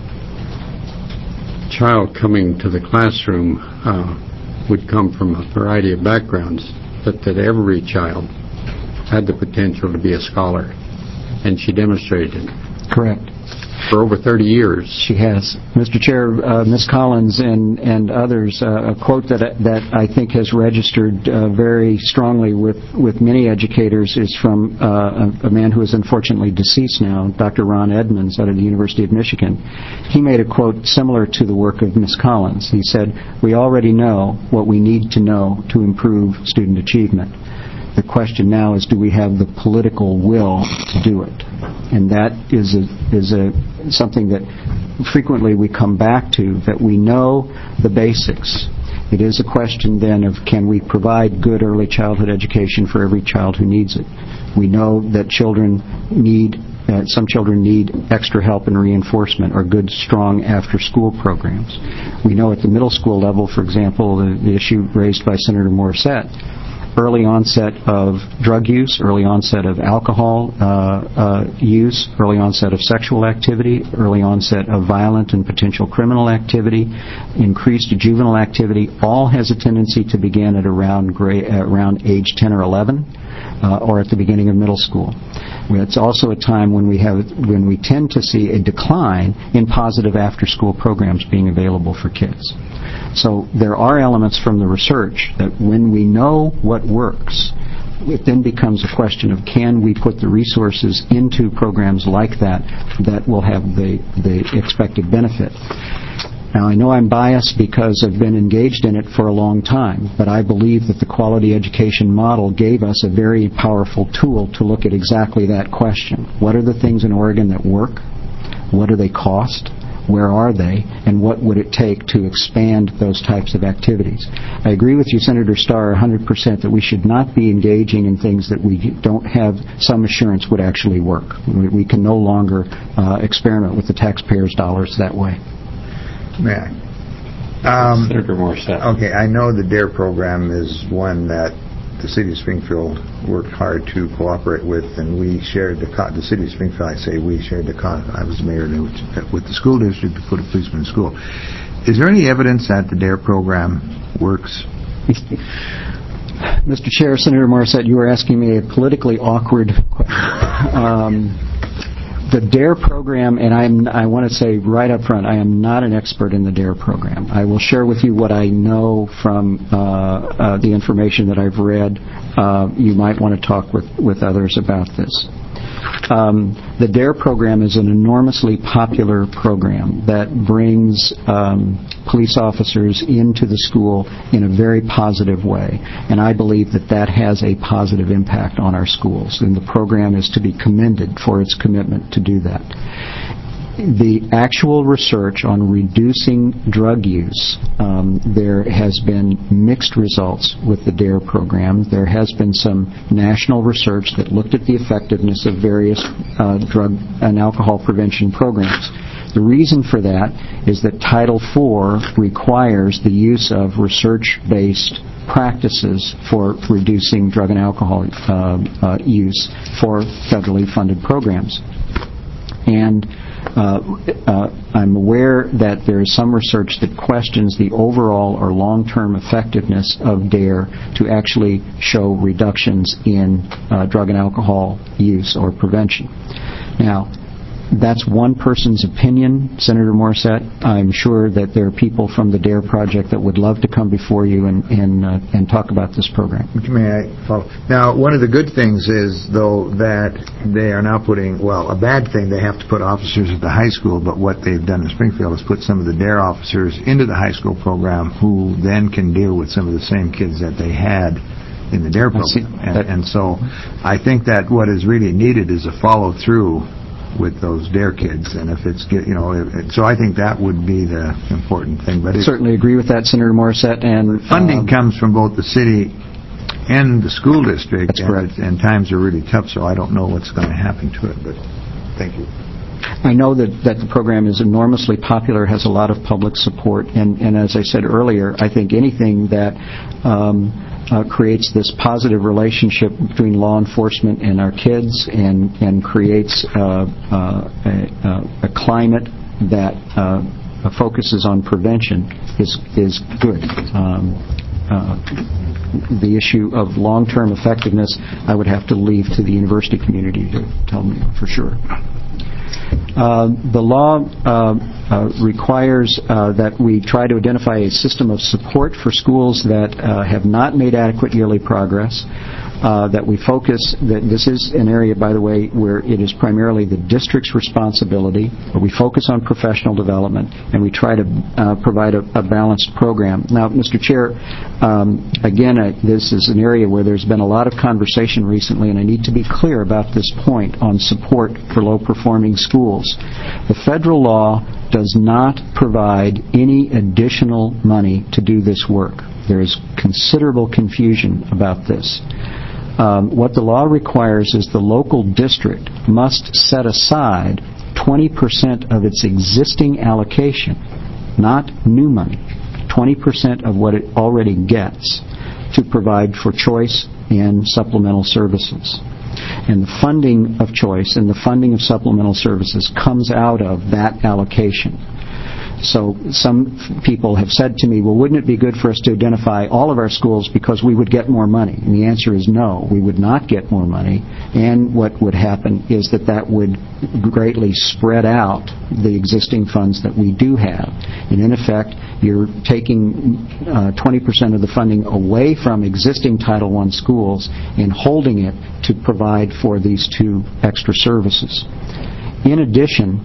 child coming to the classroom uh, would come from a variety of backgrounds, but that every child had the potential to be a scholar, and she demonstrated it. Correct. For over thirty years. She has. Mister Chair, uh, Miz Collins and, and others, uh, a quote that that I think has registered uh, very strongly with, with many educators is from uh, a, a man who is unfortunately deceased now, Doctor Ron Edmonds out of the University of Michigan. He made a quote similar to the work of Miz Collins. He said, "We already know what we need to know to improve student achievement. The question now is, do we have the political will to do it?" And that is a, is a something that frequently we come back to, that we know the basics. It is a question then of, can we provide good early childhood education for every child who needs it? We know that children need, uh, some children need extra help and reinforcement or good, strong after-school programs. We know at the middle school level, for example, the, the issue raised by Senator Morissette, early onset of drug use, early onset of alcohol uh, uh, use, early onset of sexual activity, early onset of violent and potential criminal activity, increased juvenile activity, all has a tendency to begin at around, grade, uh, around age ten or eleven uh, or at the beginning of middle school. It's also a time when we have when we tend to see a decline in positive after-school programs being available for kids. So there are elements from the research that when we know what works, it then becomes a question of, can we put the resources into programs like that that will have the, the expected benefit. Now, I know I'm biased because I've been engaged in it for a long time, but I believe that the quality education model gave us a very powerful tool to look at exactly that question. What are the things in Oregon that work? What do they cost? Where are they? And what would it take to expand those types of activities? I agree with you, Senator Starr, one hundred percent that we should not be engaging in things that we don't have some assurance would actually work. We can no longer uh, experiment with the taxpayers' dollars that way. May I? Um, Senator Morissette. Okay, I know the DARE program is one that the City of Springfield worked hard to cooperate with, and we shared the co- the City of Springfield, I say we shared the co- I was mayor with the school district to put a policeman in school. Is there any evidence that the DARE program works? Mister Chair, Senator Morissette, you were asking me a politically awkward um, the DARE program, and I'm, I want to say right up front, I am not an expert in the DARE program. I will share with you what I know from uh, uh, the information that I've read. Uh, you might want to talk with, with others about this. Um, the DARE program is an enormously popular program that brings um, police officers into the school in a very positive way, and I believe that that has a positive impact on our schools, and the program is to be commended for its commitment to do that. The actual research on reducing drug use, um, there has been mixed results with the DARE program. There has been some national research that looked at the effectiveness of various uh, drug and alcohol prevention programs. The reason for that is that Title four requires the use of research-based practices for reducing drug and alcohol uh, uh, use for federally funded programs. And Uh, uh, I'm aware that there is some research that questions the overall or long-term effectiveness of DARE to actually show reductions in uh, drug and alcohol use or prevention. Now, That's one person's opinion, Senator Morissette. I'm sure that there are people from the DARE project that would love to come before you and and, uh, and talk about this program. May I follow? Now, one of the good things is, though, that they are now putting, well, a bad thing, they have to put officers at the high school, but what they've done in Springfield is put some of the DARE officers into the high school program who then can deal with some of the same kids that they had in the DARE program. And, and so I think that what is really needed is a follow-through with those DARE kids, and if it's, you know, it, so I think that would be the important thing. But I certainly agree with that, Senator Morissette. And funding um, comes from both the city and the school district. That's and, correct. And times are really tough, so I don't know what's going to happen to it. But thank you. I know that, that the program is enormously popular, has a lot of public support, and, and as I said earlier, I think anything that um, uh, creates this positive relationship between law enforcement and our kids and, and creates uh, uh, a, a climate that uh, focuses on prevention is, is good. Um, uh, the issue of long-term effectiveness, I would have to leave to the university community to tell me for sure. Uh, the law uh, uh, requires uh, that we try to identify a system of support for schools that uh, have not made adequate yearly progress, uh, that we focus, that this is an area, by the way, where it is primarily the district's responsibility, but we focus on professional development, and we try to uh, provide a, a balanced program. Now, Mister Chair, um, again, uh, this is an area where there's been a lot of conversation recently, and I need to be clear about this point on support for low-performing schools. The federal law does not provide any additional money to do this work. There is considerable confusion about this. Um, what the law requires is the local district must set aside twenty percent of its existing allocation, not new money, twenty percent of what it already gets to provide for choice and supplemental services. And the funding of choice and the funding of supplemental services comes out of that allocation. So some people have said to me, well, wouldn't it be good for us to identify all of our schools because we would get more money? And the answer is no, we would not get more money. And what would happen is that that would greatly spread out the existing funds that we do have. And in effect, you're taking uh, twenty percent of the funding away from existing Title one schools and holding it to provide for these two extra services. In addition,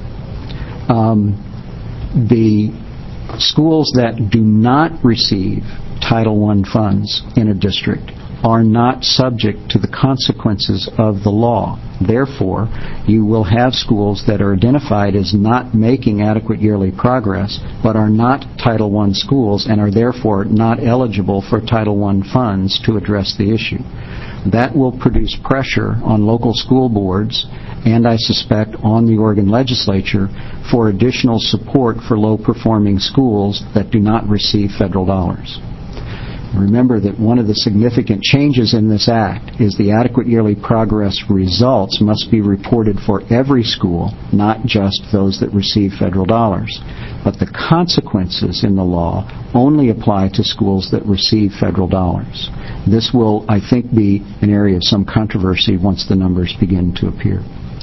um, the schools that do not receive Title one funds in a district are not subject to the consequences of the law. Therefore, you will have schools that are identified as not making adequate yearly progress, but are not Title one schools and are therefore not eligible for Title one funds to address the issue. That will produce pressure on local school boards and, I suspect, on the Oregon legislature for additional support for low-performing schools that do not receive federal dollars. Remember that one of the significant changes in this act is the adequate yearly progress results must be reported for every school, not just those that receive federal dollars. But the consequences in the law only apply to schools that receive federal dollars. This will, I think, be an area of some controversy once the numbers begin to appear.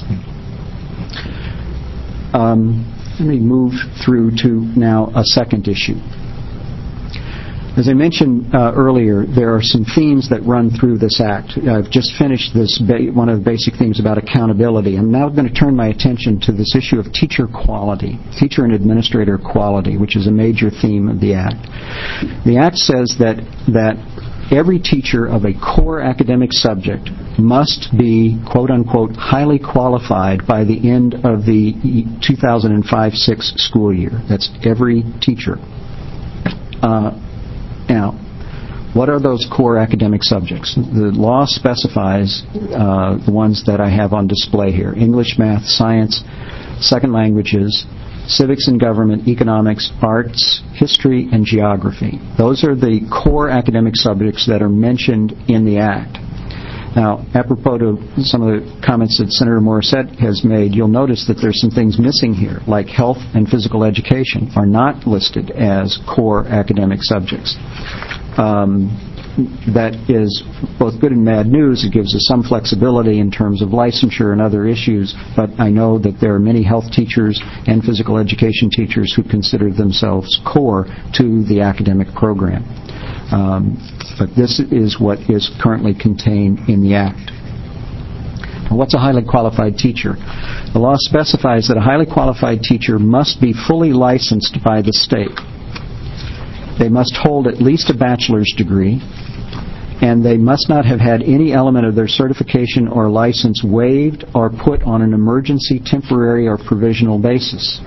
Um, let me move through to now a second issue. As I mentioned uh, earlier, there are some themes that run through this act. I've just finished this ba- one of the basic themes about accountability. I'm now going to turn my attention to this issue of teacher quality, teacher and administrator quality, which is a major theme of the act. The act says that that every teacher of a core academic subject must be, quote unquote, highly qualified by the end of the two thousand five six school year. That's every teacher. Uh, Now, what are those core academic subjects? The law specifies uh, the ones that I have on display here: English, math, science, second languages, civics and government, economics, arts, history, and geography. Those are the core academic subjects that are mentioned in the Act. Now, apropos to some of the comments that Senator Morissette has made, you'll notice that there's some things missing here, like health and physical education are not listed as core academic subjects. Um, that is both good and bad news. It gives us some flexibility in terms of licensure and other issues, but I know that there are many health teachers and physical education teachers who consider themselves core to the academic program. Um, but this is what is currently contained in the Act. What's a highly qualified teacher? The law specifies that a highly qualified teacher must be fully licensed by the state. They must hold at least a bachelor's degree, and they must not have had any element of their certification or license waived or put on an emergency, temporary, or provisional basis.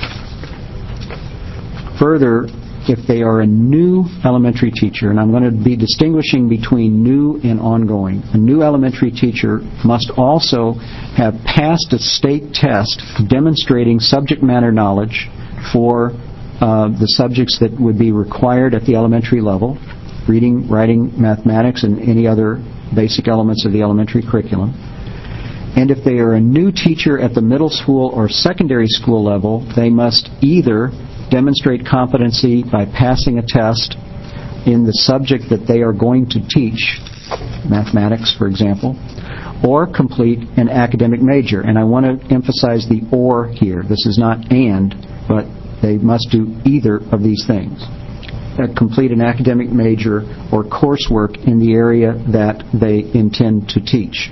Further, if they are a new elementary teacher, and I'm going to be distinguishing between new and ongoing, a new elementary teacher must also have passed a state test demonstrating subject matter knowledge for uh, the subjects that would be required at the elementary level, reading, writing, mathematics, and any other basic elements of the elementary curriculum. And if they are a new teacher at the middle school or secondary school level, they must either demonstrate competency by passing a test in the subject that they are going to teach, mathematics, for example, or complete an academic major. And I want to emphasize the or here. This is not and, but they must do either of these things. Uh, complete an academic major or coursework in the area that they intend to teach.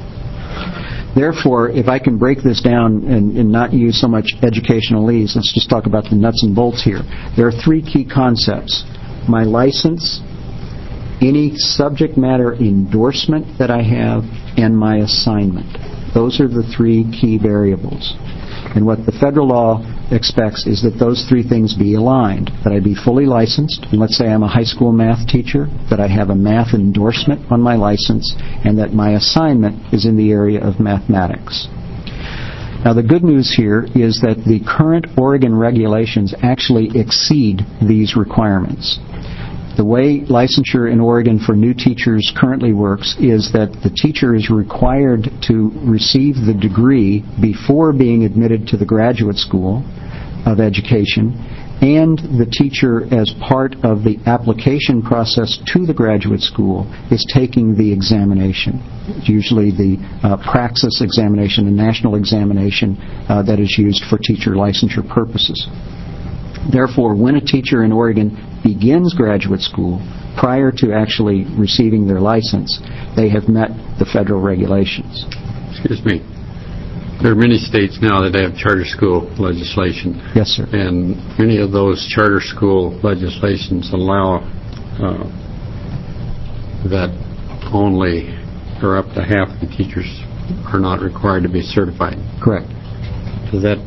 Therefore, if I can break this down and, and not use so much educationalese, let's just talk about the nuts and bolts here. There are three key concepts. My license, any subject matter endorsement that I have, and my assignment. Those are the three key variables. And what the federal law expects is that those three things be aligned. That I be fully licensed, and let's say I'm a high school math teacher, that I have a math endorsement on my license, and that my assignment is in the area of mathematics. Now the good news here is that the current Oregon regulations actually exceed these requirements. The way licensure in Oregon for new teachers currently works is that the teacher is required to receive the degree before being admitted to the graduate school of education, and the teacher, as part of the application process to the graduate school, is taking the examination. It's usually the uh, Praxis examination, the national examination uh, that is used for teacher licensure purposes. Therefore, when a teacher in Oregon begins graduate school, prior to actually receiving their license, they have met the federal regulations. Excuse me. There are many states now that have charter school legislation. Yes, sir. And many of those charter school legislations allow uh, that only, or up to half the teachers are not required to be certified. Correct. Is that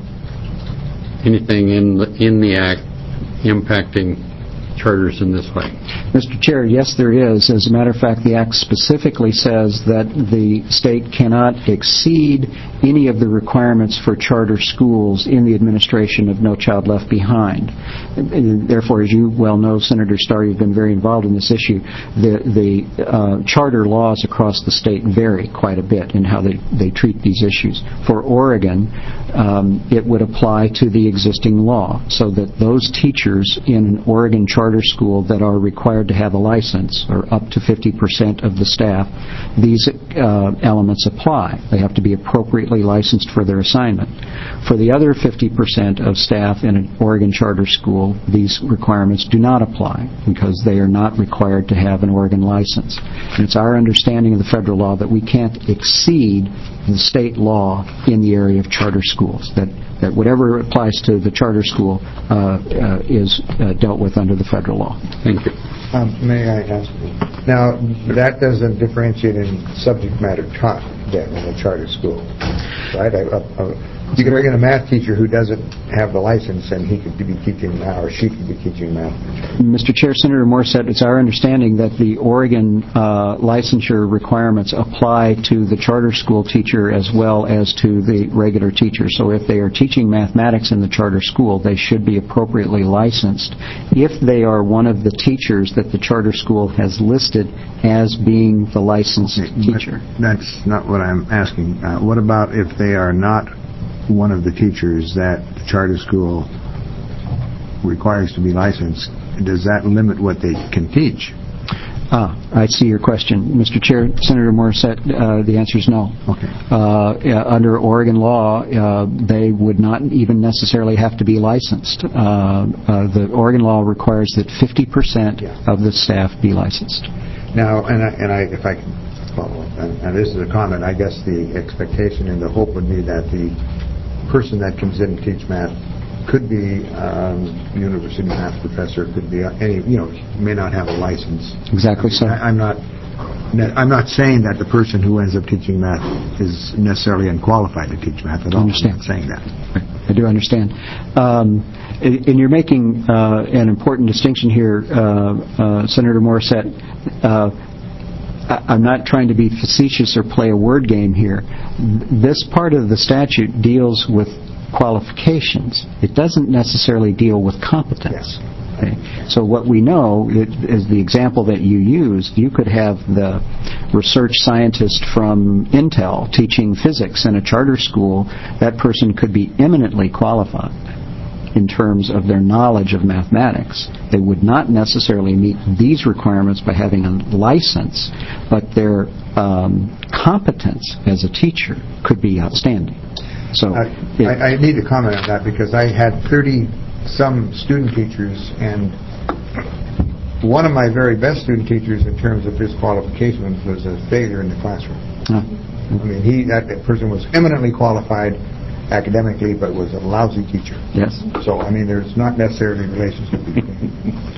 anything in the, in the Act impacting charters in this way? Mister Chair, yes, there is. As a matter of fact, the Act specifically says that the state cannot exceed any of the requirements for charter schools in the administration of No Child Left Behind. Therefore, as you well know, Senator Starr, you've been very involved in this issue. The, the uh, charter laws across the state vary quite a bit in how they, they treat these issues. For Oregon, um, it would apply to the existing law, so that those teachers in an Oregon charter school that are required to have a license, or up to fifty percent of the staff, these uh, elements apply. They have to be appropriately licensed for their assignment. For the other fifty percent of staff in an Oregon charter school, these requirements do not apply because they are not required to have an Oregon license. And it's our understanding of the federal law that we can't exceed the state law in the area of charter schools, that, that whatever applies to the charter school uh, uh, is uh, dealt with under the federal law. Thank you. Um, may I ask you? Now, that doesn't differentiate in subject matter taught then in a charter school, right? I, I, I, you can bring in a math teacher who doesn't have the license, and he could be teaching math, or she could be teaching math. Mister Chair, Senator Moore said it's our understanding that the Oregon uh, licensure requirements apply to the charter school teacher as well as to the regular teacher. So if they are teaching mathematics in the charter school, they should be appropriately licensed if they are one of the teachers that the charter school has listed as being the licensed Okay, teacher. That's not what I'm asking. Uh, what about if they are not one of the teachers that the charter school requires to be licensed? Does that limit what they can teach? Ah, I see your question. Mister Chair, Senator Morissette, uh, the answer is no. Okay. Uh, yeah, under Oregon law, uh, they would not even necessarily have to be licensed. Uh, uh, the Oregon law requires that fifty percent Yeah. of the staff be licensed. Now, and I, and I, if I can follow up, and, and this is a comment, I guess the expectation and the hope would be that the person that comes in to teach math could be um, a university math professor, could be any, you know, may not have a license. Exactly so. I, I'm not, I'm not saying that the person who ends up teaching math is necessarily unqualified to teach math at all. I understand. I'm not saying that. I do understand. Um, and you're making uh, an important distinction here, uh, uh, Senator Morissette. Uh, I'm not trying to be facetious or play a word game here. This part of the statute deals with qualifications. It doesn't necessarily deal with competence. Okay? So what we know is the example that you used. You could have the research scientist from Intel teaching physics in a charter school. That person could be eminently qualified in terms of their knowledge of mathematics. They would not necessarily meet these requirements by having a license, but their um, competence as a teacher could be outstanding. So I, it, I, I need to comment on that because I had thirty some student teachers, and one of my very best student teachers in terms of his qualifications was a failure in the classroom. uh, I mean, he that person was eminently qualified academically, but was a lousy teacher. yes. So, I mean, there's not necessarily a relationship between.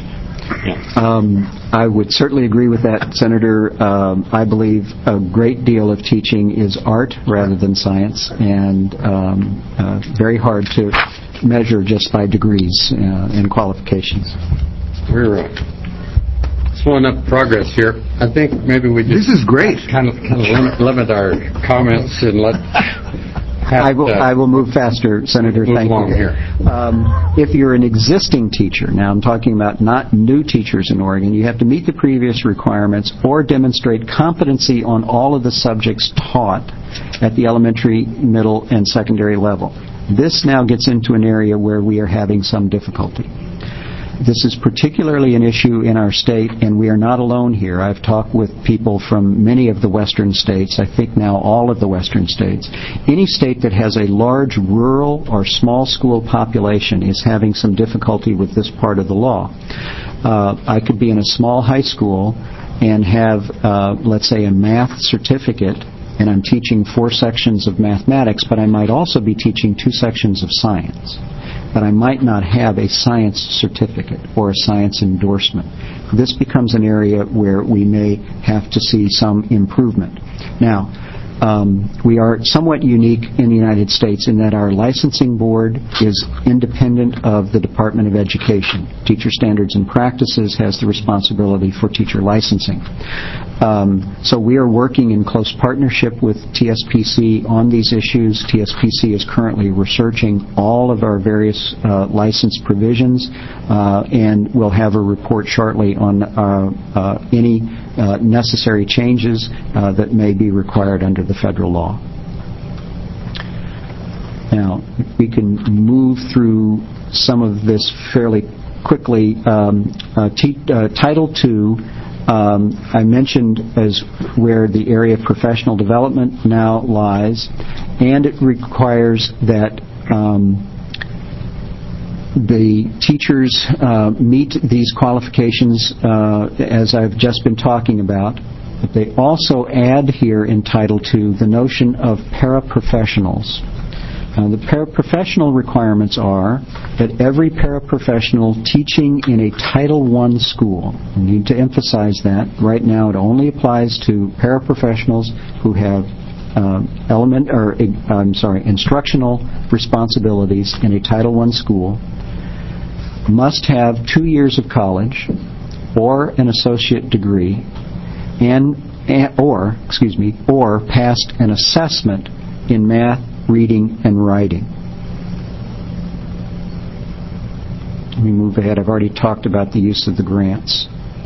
Um, I would certainly agree with that, Senator. Um, I believe a great deal of teaching is art rather than science, and um, uh, very hard to measure just by degrees uh, and qualifications. We're uh, slowing up progress here. I think maybe we just... This is great. Kind of, kind of limit, limit our comments and let... I will, I will move faster, Senator. Move Thank along you. here. Um, if you're an existing teacher, now I'm talking about not new teachers in Oregon, you have to meet the previous requirements or demonstrate competency on all of the subjects taught at the elementary, middle, and secondary level. This now gets into an area where we are having some difficulty. This is particularly an issue in our state, and we are not alone here. I've talked with people from many of the western states, I think now all of the western states. Any state that has a large rural or small school population is having some difficulty with this part of the law. Uh, I could be in a small high school and have, uh, let's say, a math certificate, and I'm teaching four sections of mathematics, but I might also be teaching two sections of science. But I might not have a science certificate or a science endorsement. This becomes an area where we may have to see some improvement. Now, um, we are somewhat unique in the United States in that our licensing board is independent of the Department of Education. Teacher Standards and Practices has the responsibility for teacher licensing. Um, so we are working in close partnership with T S P C on these issues. T S P C is currently researching all of our various uh, license provisions, uh, and we'll have a report shortly on uh, uh, any uh, necessary changes uh, that may be required under the federal law. Now, if we can move through some of this fairly quickly. Um, uh, t- uh, Title two, um, I mentioned as where the area of professional development now lies, and it requires that um, the teachers uh, meet these qualifications uh, as I've just been talking about. But they also add here in Title two the notion of paraprofessionals. Uh, the paraprofessional requirements are that every paraprofessional teaching in a Title one school, we need to emphasize that. Right now it only applies to paraprofessionals who have uh, element or uh, I'm sorry, instructional responsibilities in a Title one school, must have two years of college or an associate degree, and, and or excuse me, or passed an assessment in math, reading, and writing. Let me move ahead. I've already talked about the use of the grants.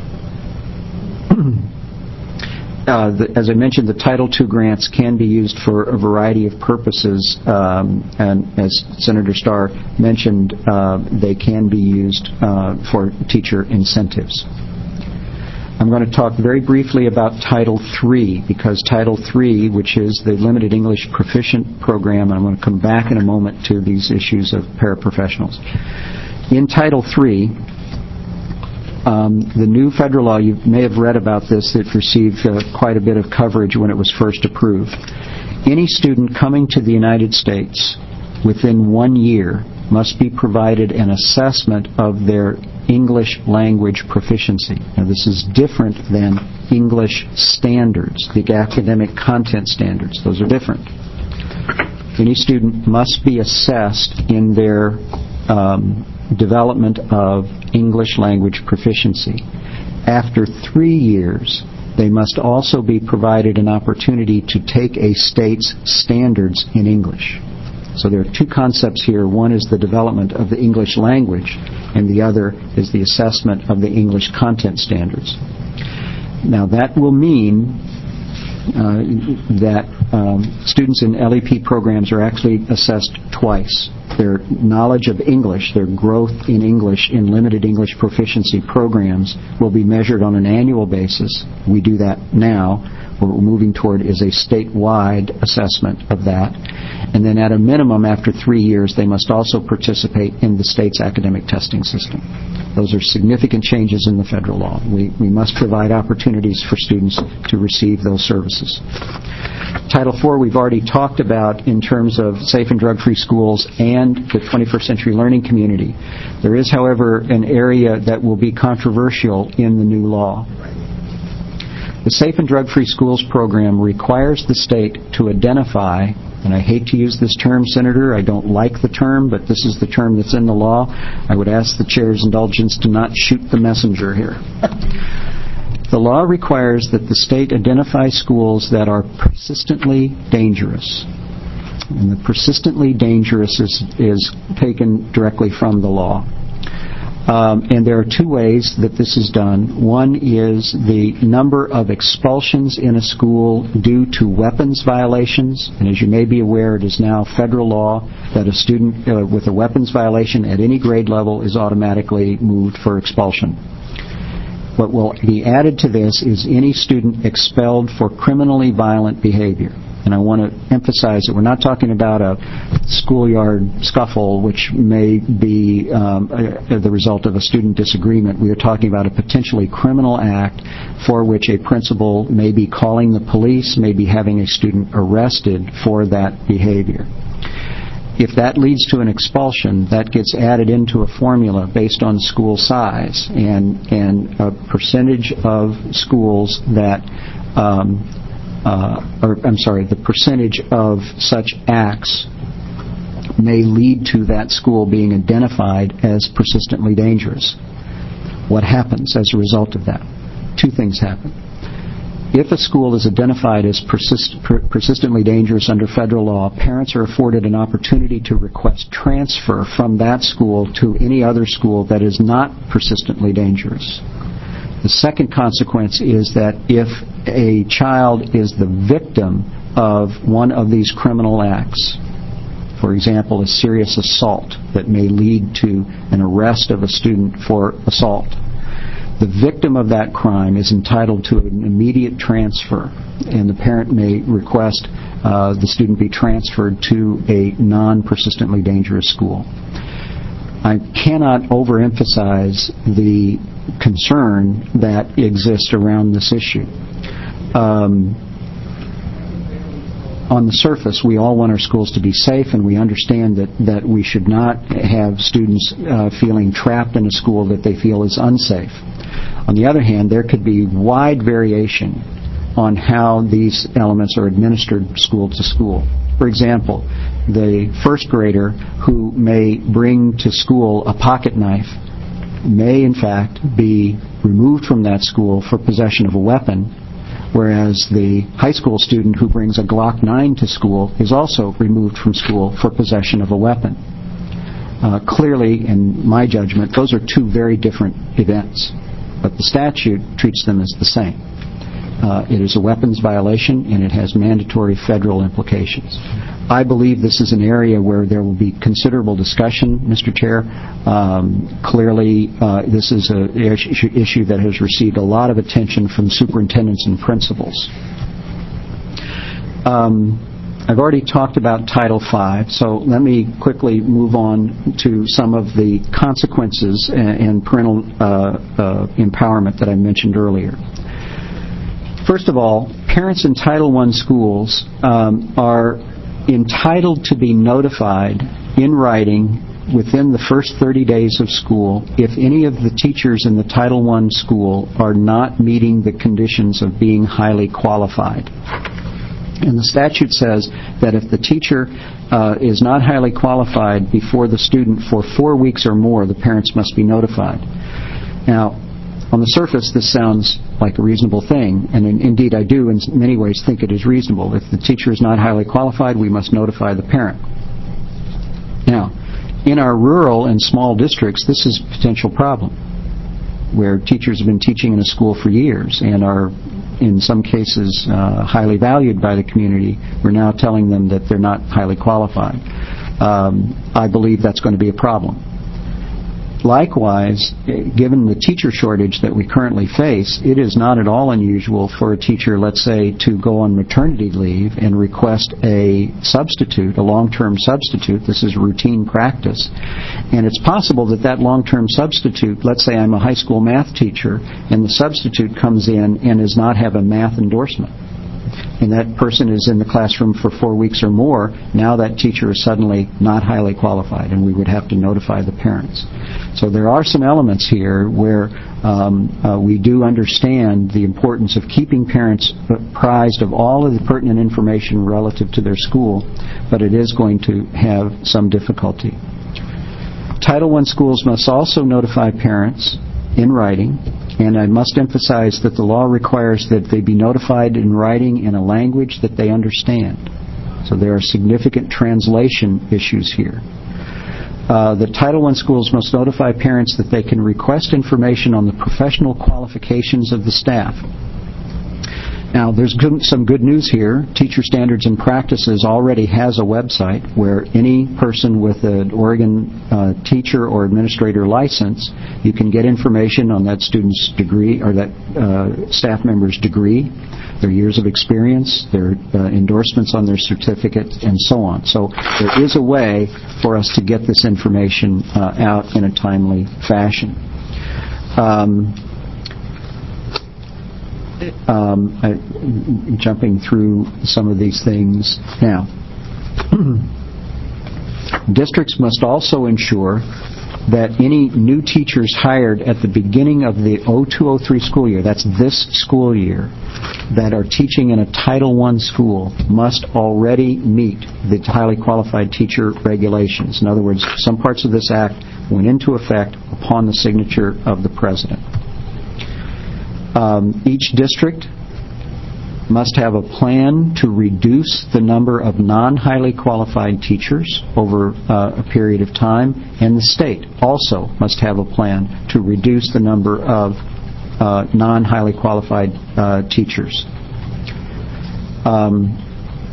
uh, the, as I mentioned, the Title two grants can be used for a variety of purposes, um, and as Senator Starr mentioned, uh, they can be used uh, for teacher incentives. I'm going to talk very briefly about Title three, because Title three, which is the Limited English Proficient Program, and I'm going to come back in a moment to these issues of paraprofessionals. In Title three, um, the new federal law, you may have read about this, it received uh, quite a bit of coverage when it was first approved. Any student coming to the United States within one year must be provided an assessment of their English language proficiency. Now, this is different than English standards, the academic content standards. Those are different. Any student must be assessed in their um, development of English language proficiency. After three years, they must also be provided an opportunity to take a state's standards in English. So there are two concepts here. One is the development of the English language, and the other is the assessment of the English content standards. Now, that will mean uh, that um, students in L E P programs are actually assessed twice. Their knowledge of English, their growth in English in limited English proficiency programs will be measured on an annual basis. We do that now. What we're moving toward is a statewide assessment of that. And then at a minimum, after three years, they must also participate in the state's academic testing system. Those are significant changes in the federal law. We, we must provide opportunities for students to receive those services. Title four we've already talked about in terms of safe and drug-free schools and the twenty-first century learning community. There is, however, an area that will be controversial in the new law. The Safe and Drug-Free Schools program requires the state to identify, and I hate to use this term, Senator, I don't like the term, but this is the term that's in the law. I would ask the Chair's indulgence to not shoot the messenger here. The law requires that the state identify schools that are persistently dangerous. And the persistently dangerous is, is taken directly from the law. Um, and there are two ways that this is done. One is the number of expulsions in a school due to weapons violations. And as you may be aware, it is now federal law that a student uh, with a weapons violation at any grade level is automatically moved for expulsion. What will be added to this is any student expelled for criminally violent behavior. And I want to emphasize that we're not talking about a schoolyard scuffle, which may be um, a, the result of a student disagreement. We are talking about a potentially criminal act for which a principal may be calling the police, may be having a student arrested for that behavior. If that leads to an expulsion, that gets added into a formula based on school size and, and a percentage of schools that um, Uh, or I'm sorry, the percentage of such acts may lead to that school being identified as persistently dangerous. What happens as a result of that? Two things happen. If a school is identified as persist, per, persistently dangerous under federal law, parents are afforded an opportunity to request transfer from that school to any other school that is not persistently dangerous. The second consequence is that if a child is the victim of one of these criminal acts, for example, a serious assault that may lead to an arrest of a student for assault, the victim of that crime is entitled to an immediate transfer, and the parent may request uh, the student be transferred to a non-persistently dangerous school. I cannot overemphasize the concern that exists around this issue. Um, on the surface, we all want our schools to be safe, and we understand that, that we should not have students uh, feeling trapped in a school that they feel is unsafe. On the other hand, there could be wide variation on how these elements are administered school to school. For example, the first grader who may bring to school a pocket knife may in fact be removed from that school for possession of a weapon, whereas the high school student who brings a Glock nine to school is also removed from school for possession of a weapon. Uh, clearly, in my judgment, those are two very different events, but the statute treats them as the same. Uh, it is a weapons violation, and it has mandatory federal implications. I believe this is an area where there will be considerable discussion, Mister Chair. Um, clearly, uh, this is an issue that has received a lot of attention from superintendents and principals. Um, I've already talked about Title five, so let me quickly move on to some of the consequences and, and parental uh, uh, empowerment that I mentioned earlier. First of all, parents in Title one schools um, are entitled to be notified in writing within the first thirty days of school if any of the teachers in the Title one school are not meeting the conditions of being highly qualified. And the statute says that if the teacher uh, is not highly qualified before the student for four weeks or more, the parents must be notified. Now, on the surface, this sounds like a reasonable thing, and in, indeed I do in many ways think it is reasonable. If the teacher is not highly qualified, we must notify the parent. Now, in our rural and small districts, this is a potential problem, where teachers have been teaching in a school for years and are, in some cases, uh, highly valued by the community. We're now telling them that they're not highly qualified. Um, I believe that's going to be a problem. Likewise, given the teacher shortage that we currently face, it is not at all unusual for a teacher, let's say, to go on maternity leave and request a substitute, a long-term substitute. This is routine practice. And it's possible that that long-term substitute, let's say I'm a high school math teacher, and the substitute comes in and does not have a math endorsement. And that person is in the classroom for four weeks or more, now that teacher is suddenly not highly qualified, and we would have to notify the parents. So there are some elements here where um, uh, we do understand the importance of keeping parents apprised of all of the pertinent information relative to their school, but it is going to have some difficulty. Title one schools must also notify parents in writing, and I must emphasize that the law requires that they be notified in writing in a language that they understand. So there are significant translation issues here. Uh, the Title one schools must notify parents that they can request information on the professional qualifications of the staff. Now, there's good, some good news here. Teacher Standards and Practices already has a website where any person with an Oregon uh, teacher or administrator license, you can get information on that student's degree or that uh, staff member's degree, their years of experience, their uh, endorsements on their certificate, and so on. So there is a way for us to get this information uh, out in a timely fashion. Um, Um, I, jumping through some of these things now. Districts must also ensure that any new teachers hired at the beginning of the oh two oh three school year, that's this school year, that are teaching in a Title one school must already meet the highly qualified teacher regulations. In other words, some parts of this act went into effect upon the signature of the President. Um, each district must have a plan to reduce the number of non-highly qualified teachers over uh, a period of time, and the state also must have a plan to reduce the number of uh, non-highly qualified uh, teachers. Um,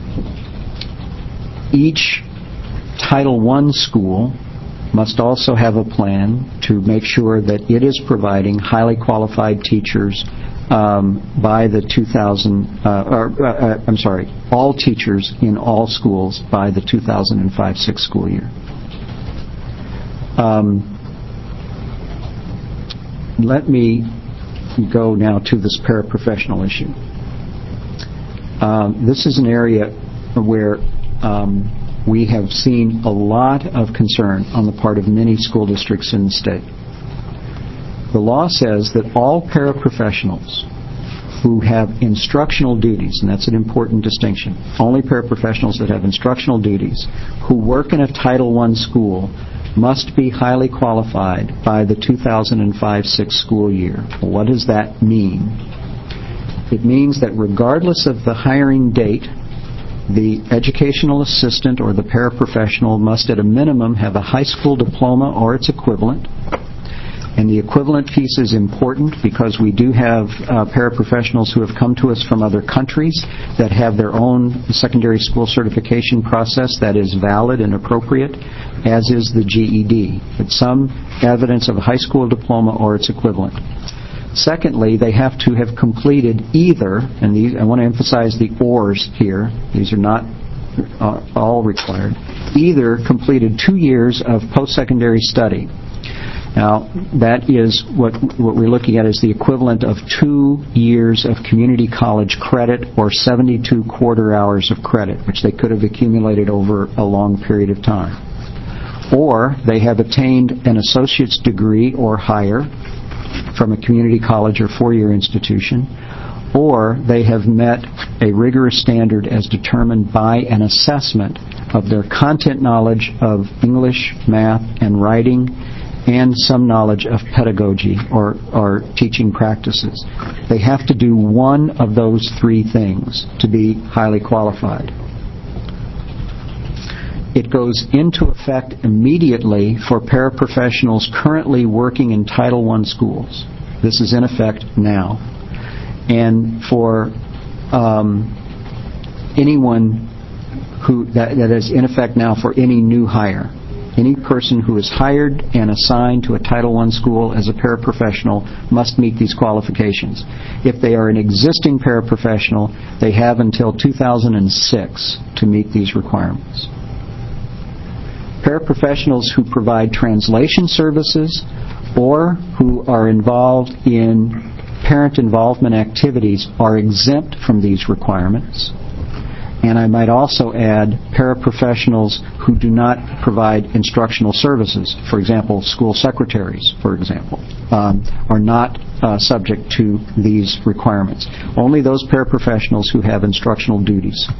each Title one school must also have a plan to make sure that it is providing highly qualified teachers um, by the two thousand, uh, or, uh, I'm sorry, all teachers in all schools by the two thousand five six school year. Um, let me go now to this paraprofessional issue. Um, this is an area where um, we have seen a lot of concern on the part of many school districts in the state. The law says that all paraprofessionals who have instructional duties, and that's an important distinction, only paraprofessionals that have instructional duties, who work in a Title one school must be highly qualified by the two thousand five six school year. What does that mean? It means that regardless of the hiring date, the educational assistant or the paraprofessional must at a minimum have a high school diploma or its equivalent And the equivalent piece is important because we do have uh, paraprofessionals who have come to us from other countries that have their own secondary school certification process that is valid and appropriate, as is the G E D. It's some evidence of a high school diploma or its equivalent. Secondly, they have to have completed either, and these, I want to emphasize the ors here, these are not uh, all required, either completed two years of post-secondary study. Now, that is what what we're looking at is the equivalent of two years of community college credit or seventy-two quarter hours of credit, which they could have accumulated over a long period of time. Or they have attained an associate's degree or higher from a community college or four-year institution, or they have met a rigorous standard as determined by an assessment of their content knowledge of English, math, and writing, and some knowledge of pedagogy or, or teaching practices. They have to do one of those three things to be highly qualified. It goes into effect immediately for paraprofessionals currently working in Title one schools. This is in effect now. And for um, anyone who that, that is in effect now for any new hire. Any person who is hired and assigned to a Title one school as a paraprofessional must meet these qualifications. If they are an existing paraprofessional, they have until two thousand six to meet these requirements. Paraprofessionals who provide translation services or who are involved in parent involvement activities are exempt from these requirements. And I might also add paraprofessionals who do not provide instructional services, for example, school secretaries, for example, um, are not uh, subject to these requirements. Only those paraprofessionals who have instructional duties.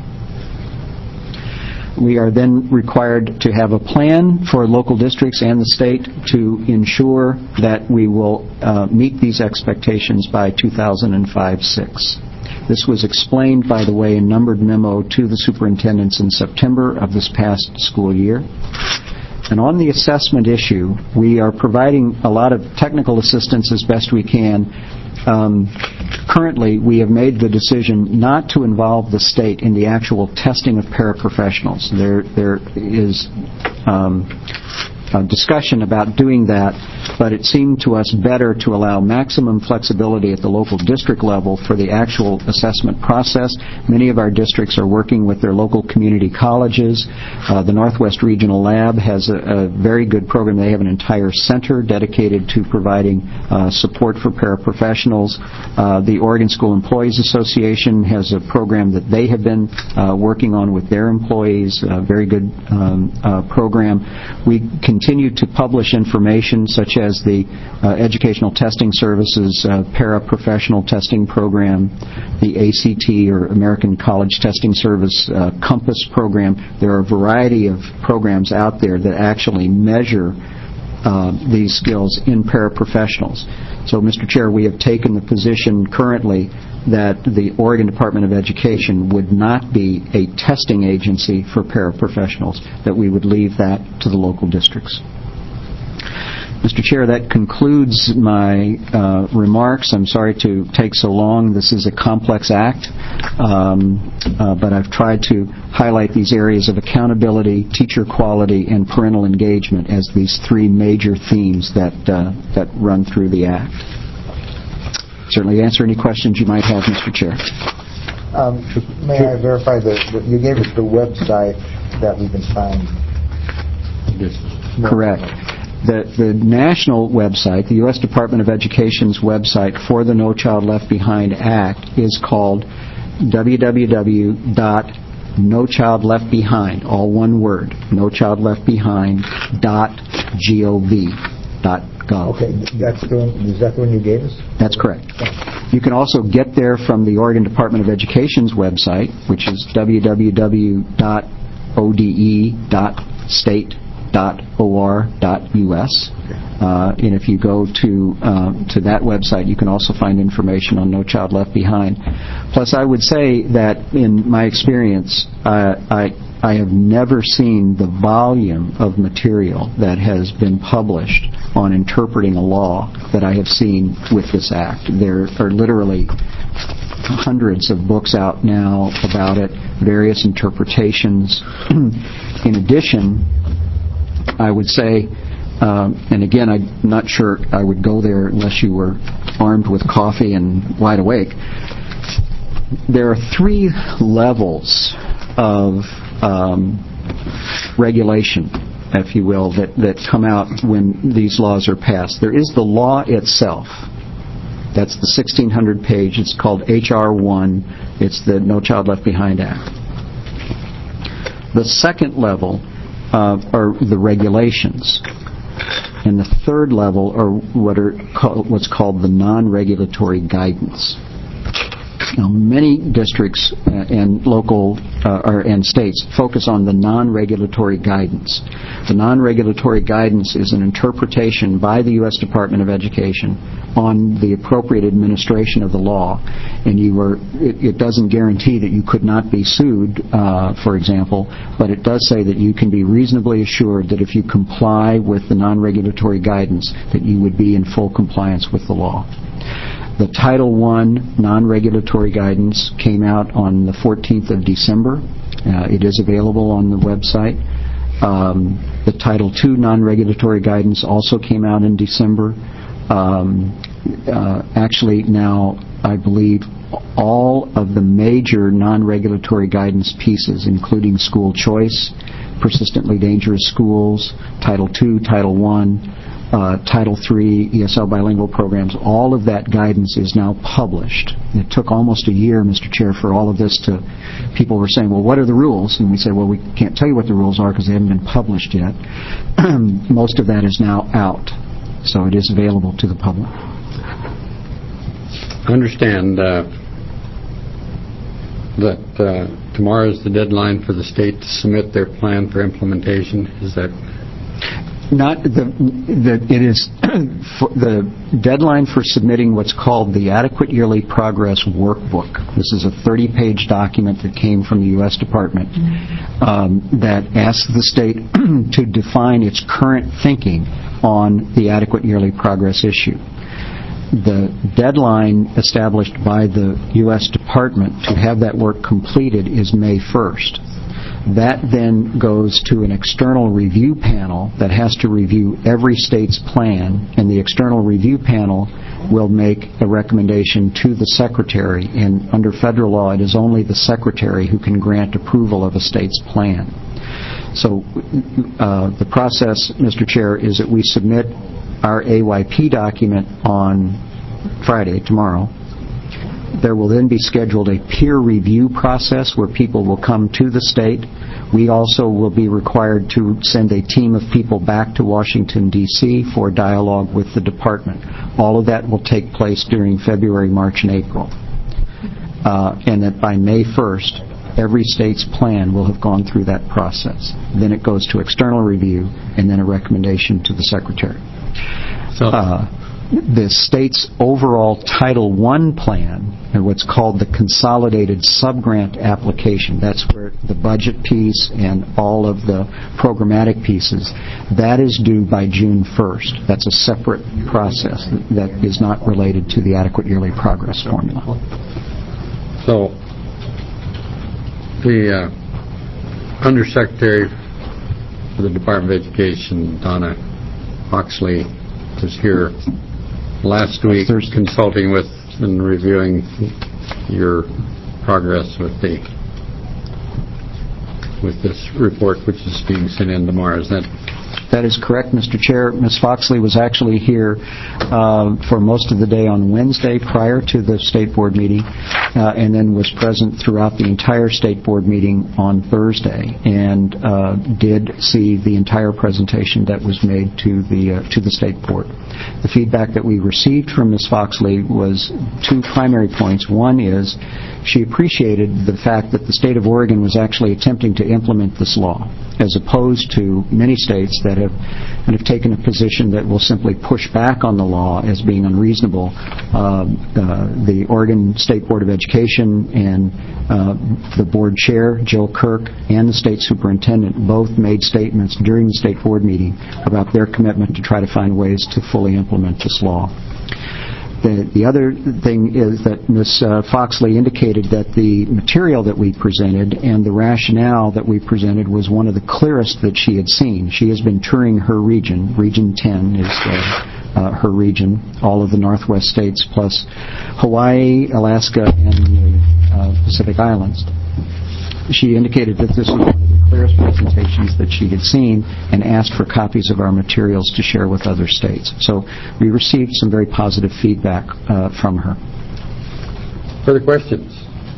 We are then required to have a plan for local districts and the state to ensure that we will uh, meet these expectations by two thousand five six. This was explained, by the way, in numbered memo to the superintendents in September of this past school year. And on the assessment issue, we are providing a lot of technical assistance as best we can. Um, currently, we have made the decision not to involve the state in the actual testing of paraprofessionals. There, there is um, a discussion about doing that, but it seemed to us better to allow maximum flexibility at the local district level for the actual assessment process. Many of our districts are working with their local community colleges. Uh, the Northwest Regional Lab has a, a very good program. They have an entire center dedicated to providing uh, support for paraprofessionals. Uh, the Oregon School Employees Association has a program that they have been uh, working on with their employees, a very good um, uh, program. We can continue to publish information such as the uh, Educational Testing Services uh, Paraprofessional Testing Program, the A C T or American College Testing Service uh, COMPASS program. There are a variety of programs out there that actually measure uh, these skills in paraprofessionals. So, Mister Chair, we have taken the position currently that the Oregon Department of Education would not be a testing agency for paraprofessionals, that we would leave that to the local districts. Mister Chair, that concludes my uh, remarks. I'm sorry to take so long. This is a complex act, um, uh, but I've tried to highlight these areas of accountability, teacher quality, and parental engagement as these three major themes that uh, that run through the act. Certainly answer any questions you might have, Mister Chair. Um, may I verify that, that you gave us the website that we can find? Correct. The, the national website, the U S Department of Education's website for the No Child Left Behind Act is called w w w dot no child left behind, all one word, no child left behind dot gov dot gov. Okay, that's the one, is that the one you gave us? That's correct. You can also get there from the Oregon Department of Education's website, which is w w w dot o d e dot state dot o r dot u s. Uh, and if you go to uh, to that website, you can also find information on No Child Left Behind. Plus, I would say that in my experience, uh, I I have never seen the volume of material that has been published on interpreting a law that I have seen with this act. There are literally hundreds of books out now about it, various interpretations. In addition, I would say, um, and again, I'm not sure I would go there unless you were armed with coffee and wide awake. There are three levels of um, regulation, if you will, that, that come out when these laws are passed. There is the law itself. That's the sixteen hundred page. It's called H R one. It's the No Child Left Behind Act. The second level uh, are the regulations. And the third level are what are called, what's called the non-regulatory guidance. Now, many districts uh, and local uh, or, and states focus on the non-regulatory guidance. The non-regulatory guidance is an interpretation by the U S Department of Education on the appropriate administration of the law, and you are, it, it doesn't guarantee that you could not be sued, uh, for example, but it does say that you can be reasonably assured that if you comply with the non-regulatory guidance, that you would be in full compliance with the law. The Title one non-regulatory guidance came out on the fourteenth of December. Uh, it is available on the website. Um, the Title two non-regulatory guidance also came out in December. Um, uh, actually, now, I believe all of the major non-regulatory guidance pieces, including school choice, persistently dangerous schools, Title two, Title one, Uh, Title three, E S L bilingual programs, all of that guidance is now published. It took almost a year, Mister Chair, for all of this to, people were saying, well, what are the rules? And we said, well, we can't tell you what the rules are because they haven't been published yet. Most of that is now out, so it is available to the public. I understand uh, that uh, tomorrow is the deadline for the state to submit their plan for implementation. Is that Not the, the it is for the deadline for submitting what's called the Adequate Yearly Progress Workbook. This is a thirty page document that came from the U S Department um, that asks the state to define its current thinking on the Adequate Yearly Progress issue. The deadline established by the U S Department to have that work completed is May first. That then goes to an external review panel that has to review every state's plan, and the external review panel will make a recommendation to the Secretary. And under federal law, it is only the Secretary who can grant approval of a state's plan. So uh, the process, Mister Chair, is that we submit our A Y P document on Friday, tomorrow. There will then be scheduled a peer review process where people will come to the state. We also will be required to send a team of people back to Washington, D C for dialogue with the department. All of that will take place during February, March, and April. Uh, and that by May first, every state's plan will have gone through that process. Then it goes to external review and then a recommendation to the Secretary. so? Uh, the state's overall Title one plan, and what's called the Consolidated Subgrant Application, that's where the budget piece and all of the programmatic pieces, that is due by June first. That's a separate process that is not related to the Adequate Yearly Progress formula. So, the uh, Undersecretary for the Department of Education, Donna Foxley, was here last week Thursday. consulting with and reviewing your progress with the with this report, which is being sent in tomorrow. Is that That is correct, Mister Chair. Miz Foxley was actually here uh, for most of the day on Wednesday prior to the State Board meeting, uh, and then was present throughout the entire State Board meeting on Thursday, and uh, did see the entire presentation that was made to the uh, to the State Board. The feedback that we received from Miz Foxley was two primary points. One is she appreciated the fact that the state of Oregon was actually attempting to implement this law, as opposed to many states that have and have taken a position that will simply push back on the law as being unreasonable. Uh, uh, the Oregon State Board of Education and uh, the board chair, Jill Kirk, and the state superintendent both made statements during the state board meeting about their commitment to try to find ways to fully implement this law. The, the other thing is that Miz Uh, Foxley indicated that the material that we presented and the rationale that we presented was one of the clearest that she had seen. She has been touring her region. Region ten is uh, uh, her region, all of the Northwest states, plus Hawaii, Alaska, and the uh, Pacific Islands. She indicated that this was one of the clearest presentations that she had seen and asked for copies of our materials to share with other states. So we received some very positive feedback uh, from her. Further questions?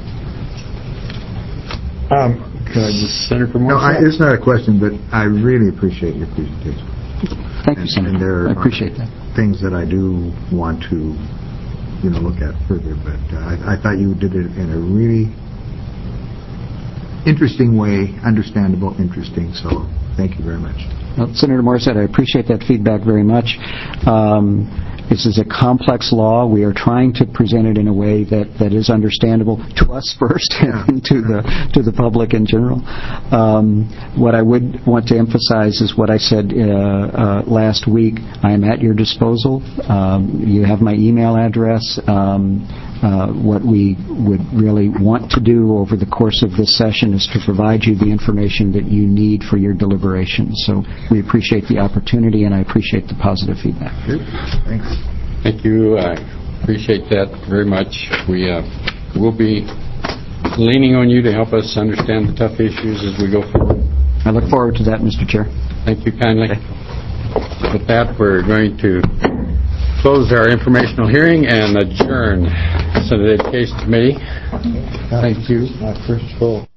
Um, could I just, Senator no, I, Morissette? it's not a question, but I really appreciate your presentation. Thank you, And, Senator. and there I appreciate are that. things that I do want to, you know, look at further, but uh, I, I thought you did it in a really interesting way, understandable, interesting, so thank you very much. Well, Senator Morissette, I appreciate that feedback very much. Um, this is a complex law. We are trying to present it in a way that, that is understandable to us first Yeah. and to the to the public in general. Um, what I would want to emphasize is what I said uh, uh, last week. I am at your disposal. Um, you have my email address. Um, Uh, what we would really want to do over the course of this session is to provide you the information that you need for your deliberations. So we appreciate the opportunity, and I appreciate the positive feedback. Good. Thanks. Thank you. I appreciate that very much. We uh, will be leaning on you to help us understand the tough issues as we go forward. I look forward to that, Mister Chair. Thank you kindly. With that, we're going to close our informational hearing and adjourn. Senate Education Committee. Thank you. My first full.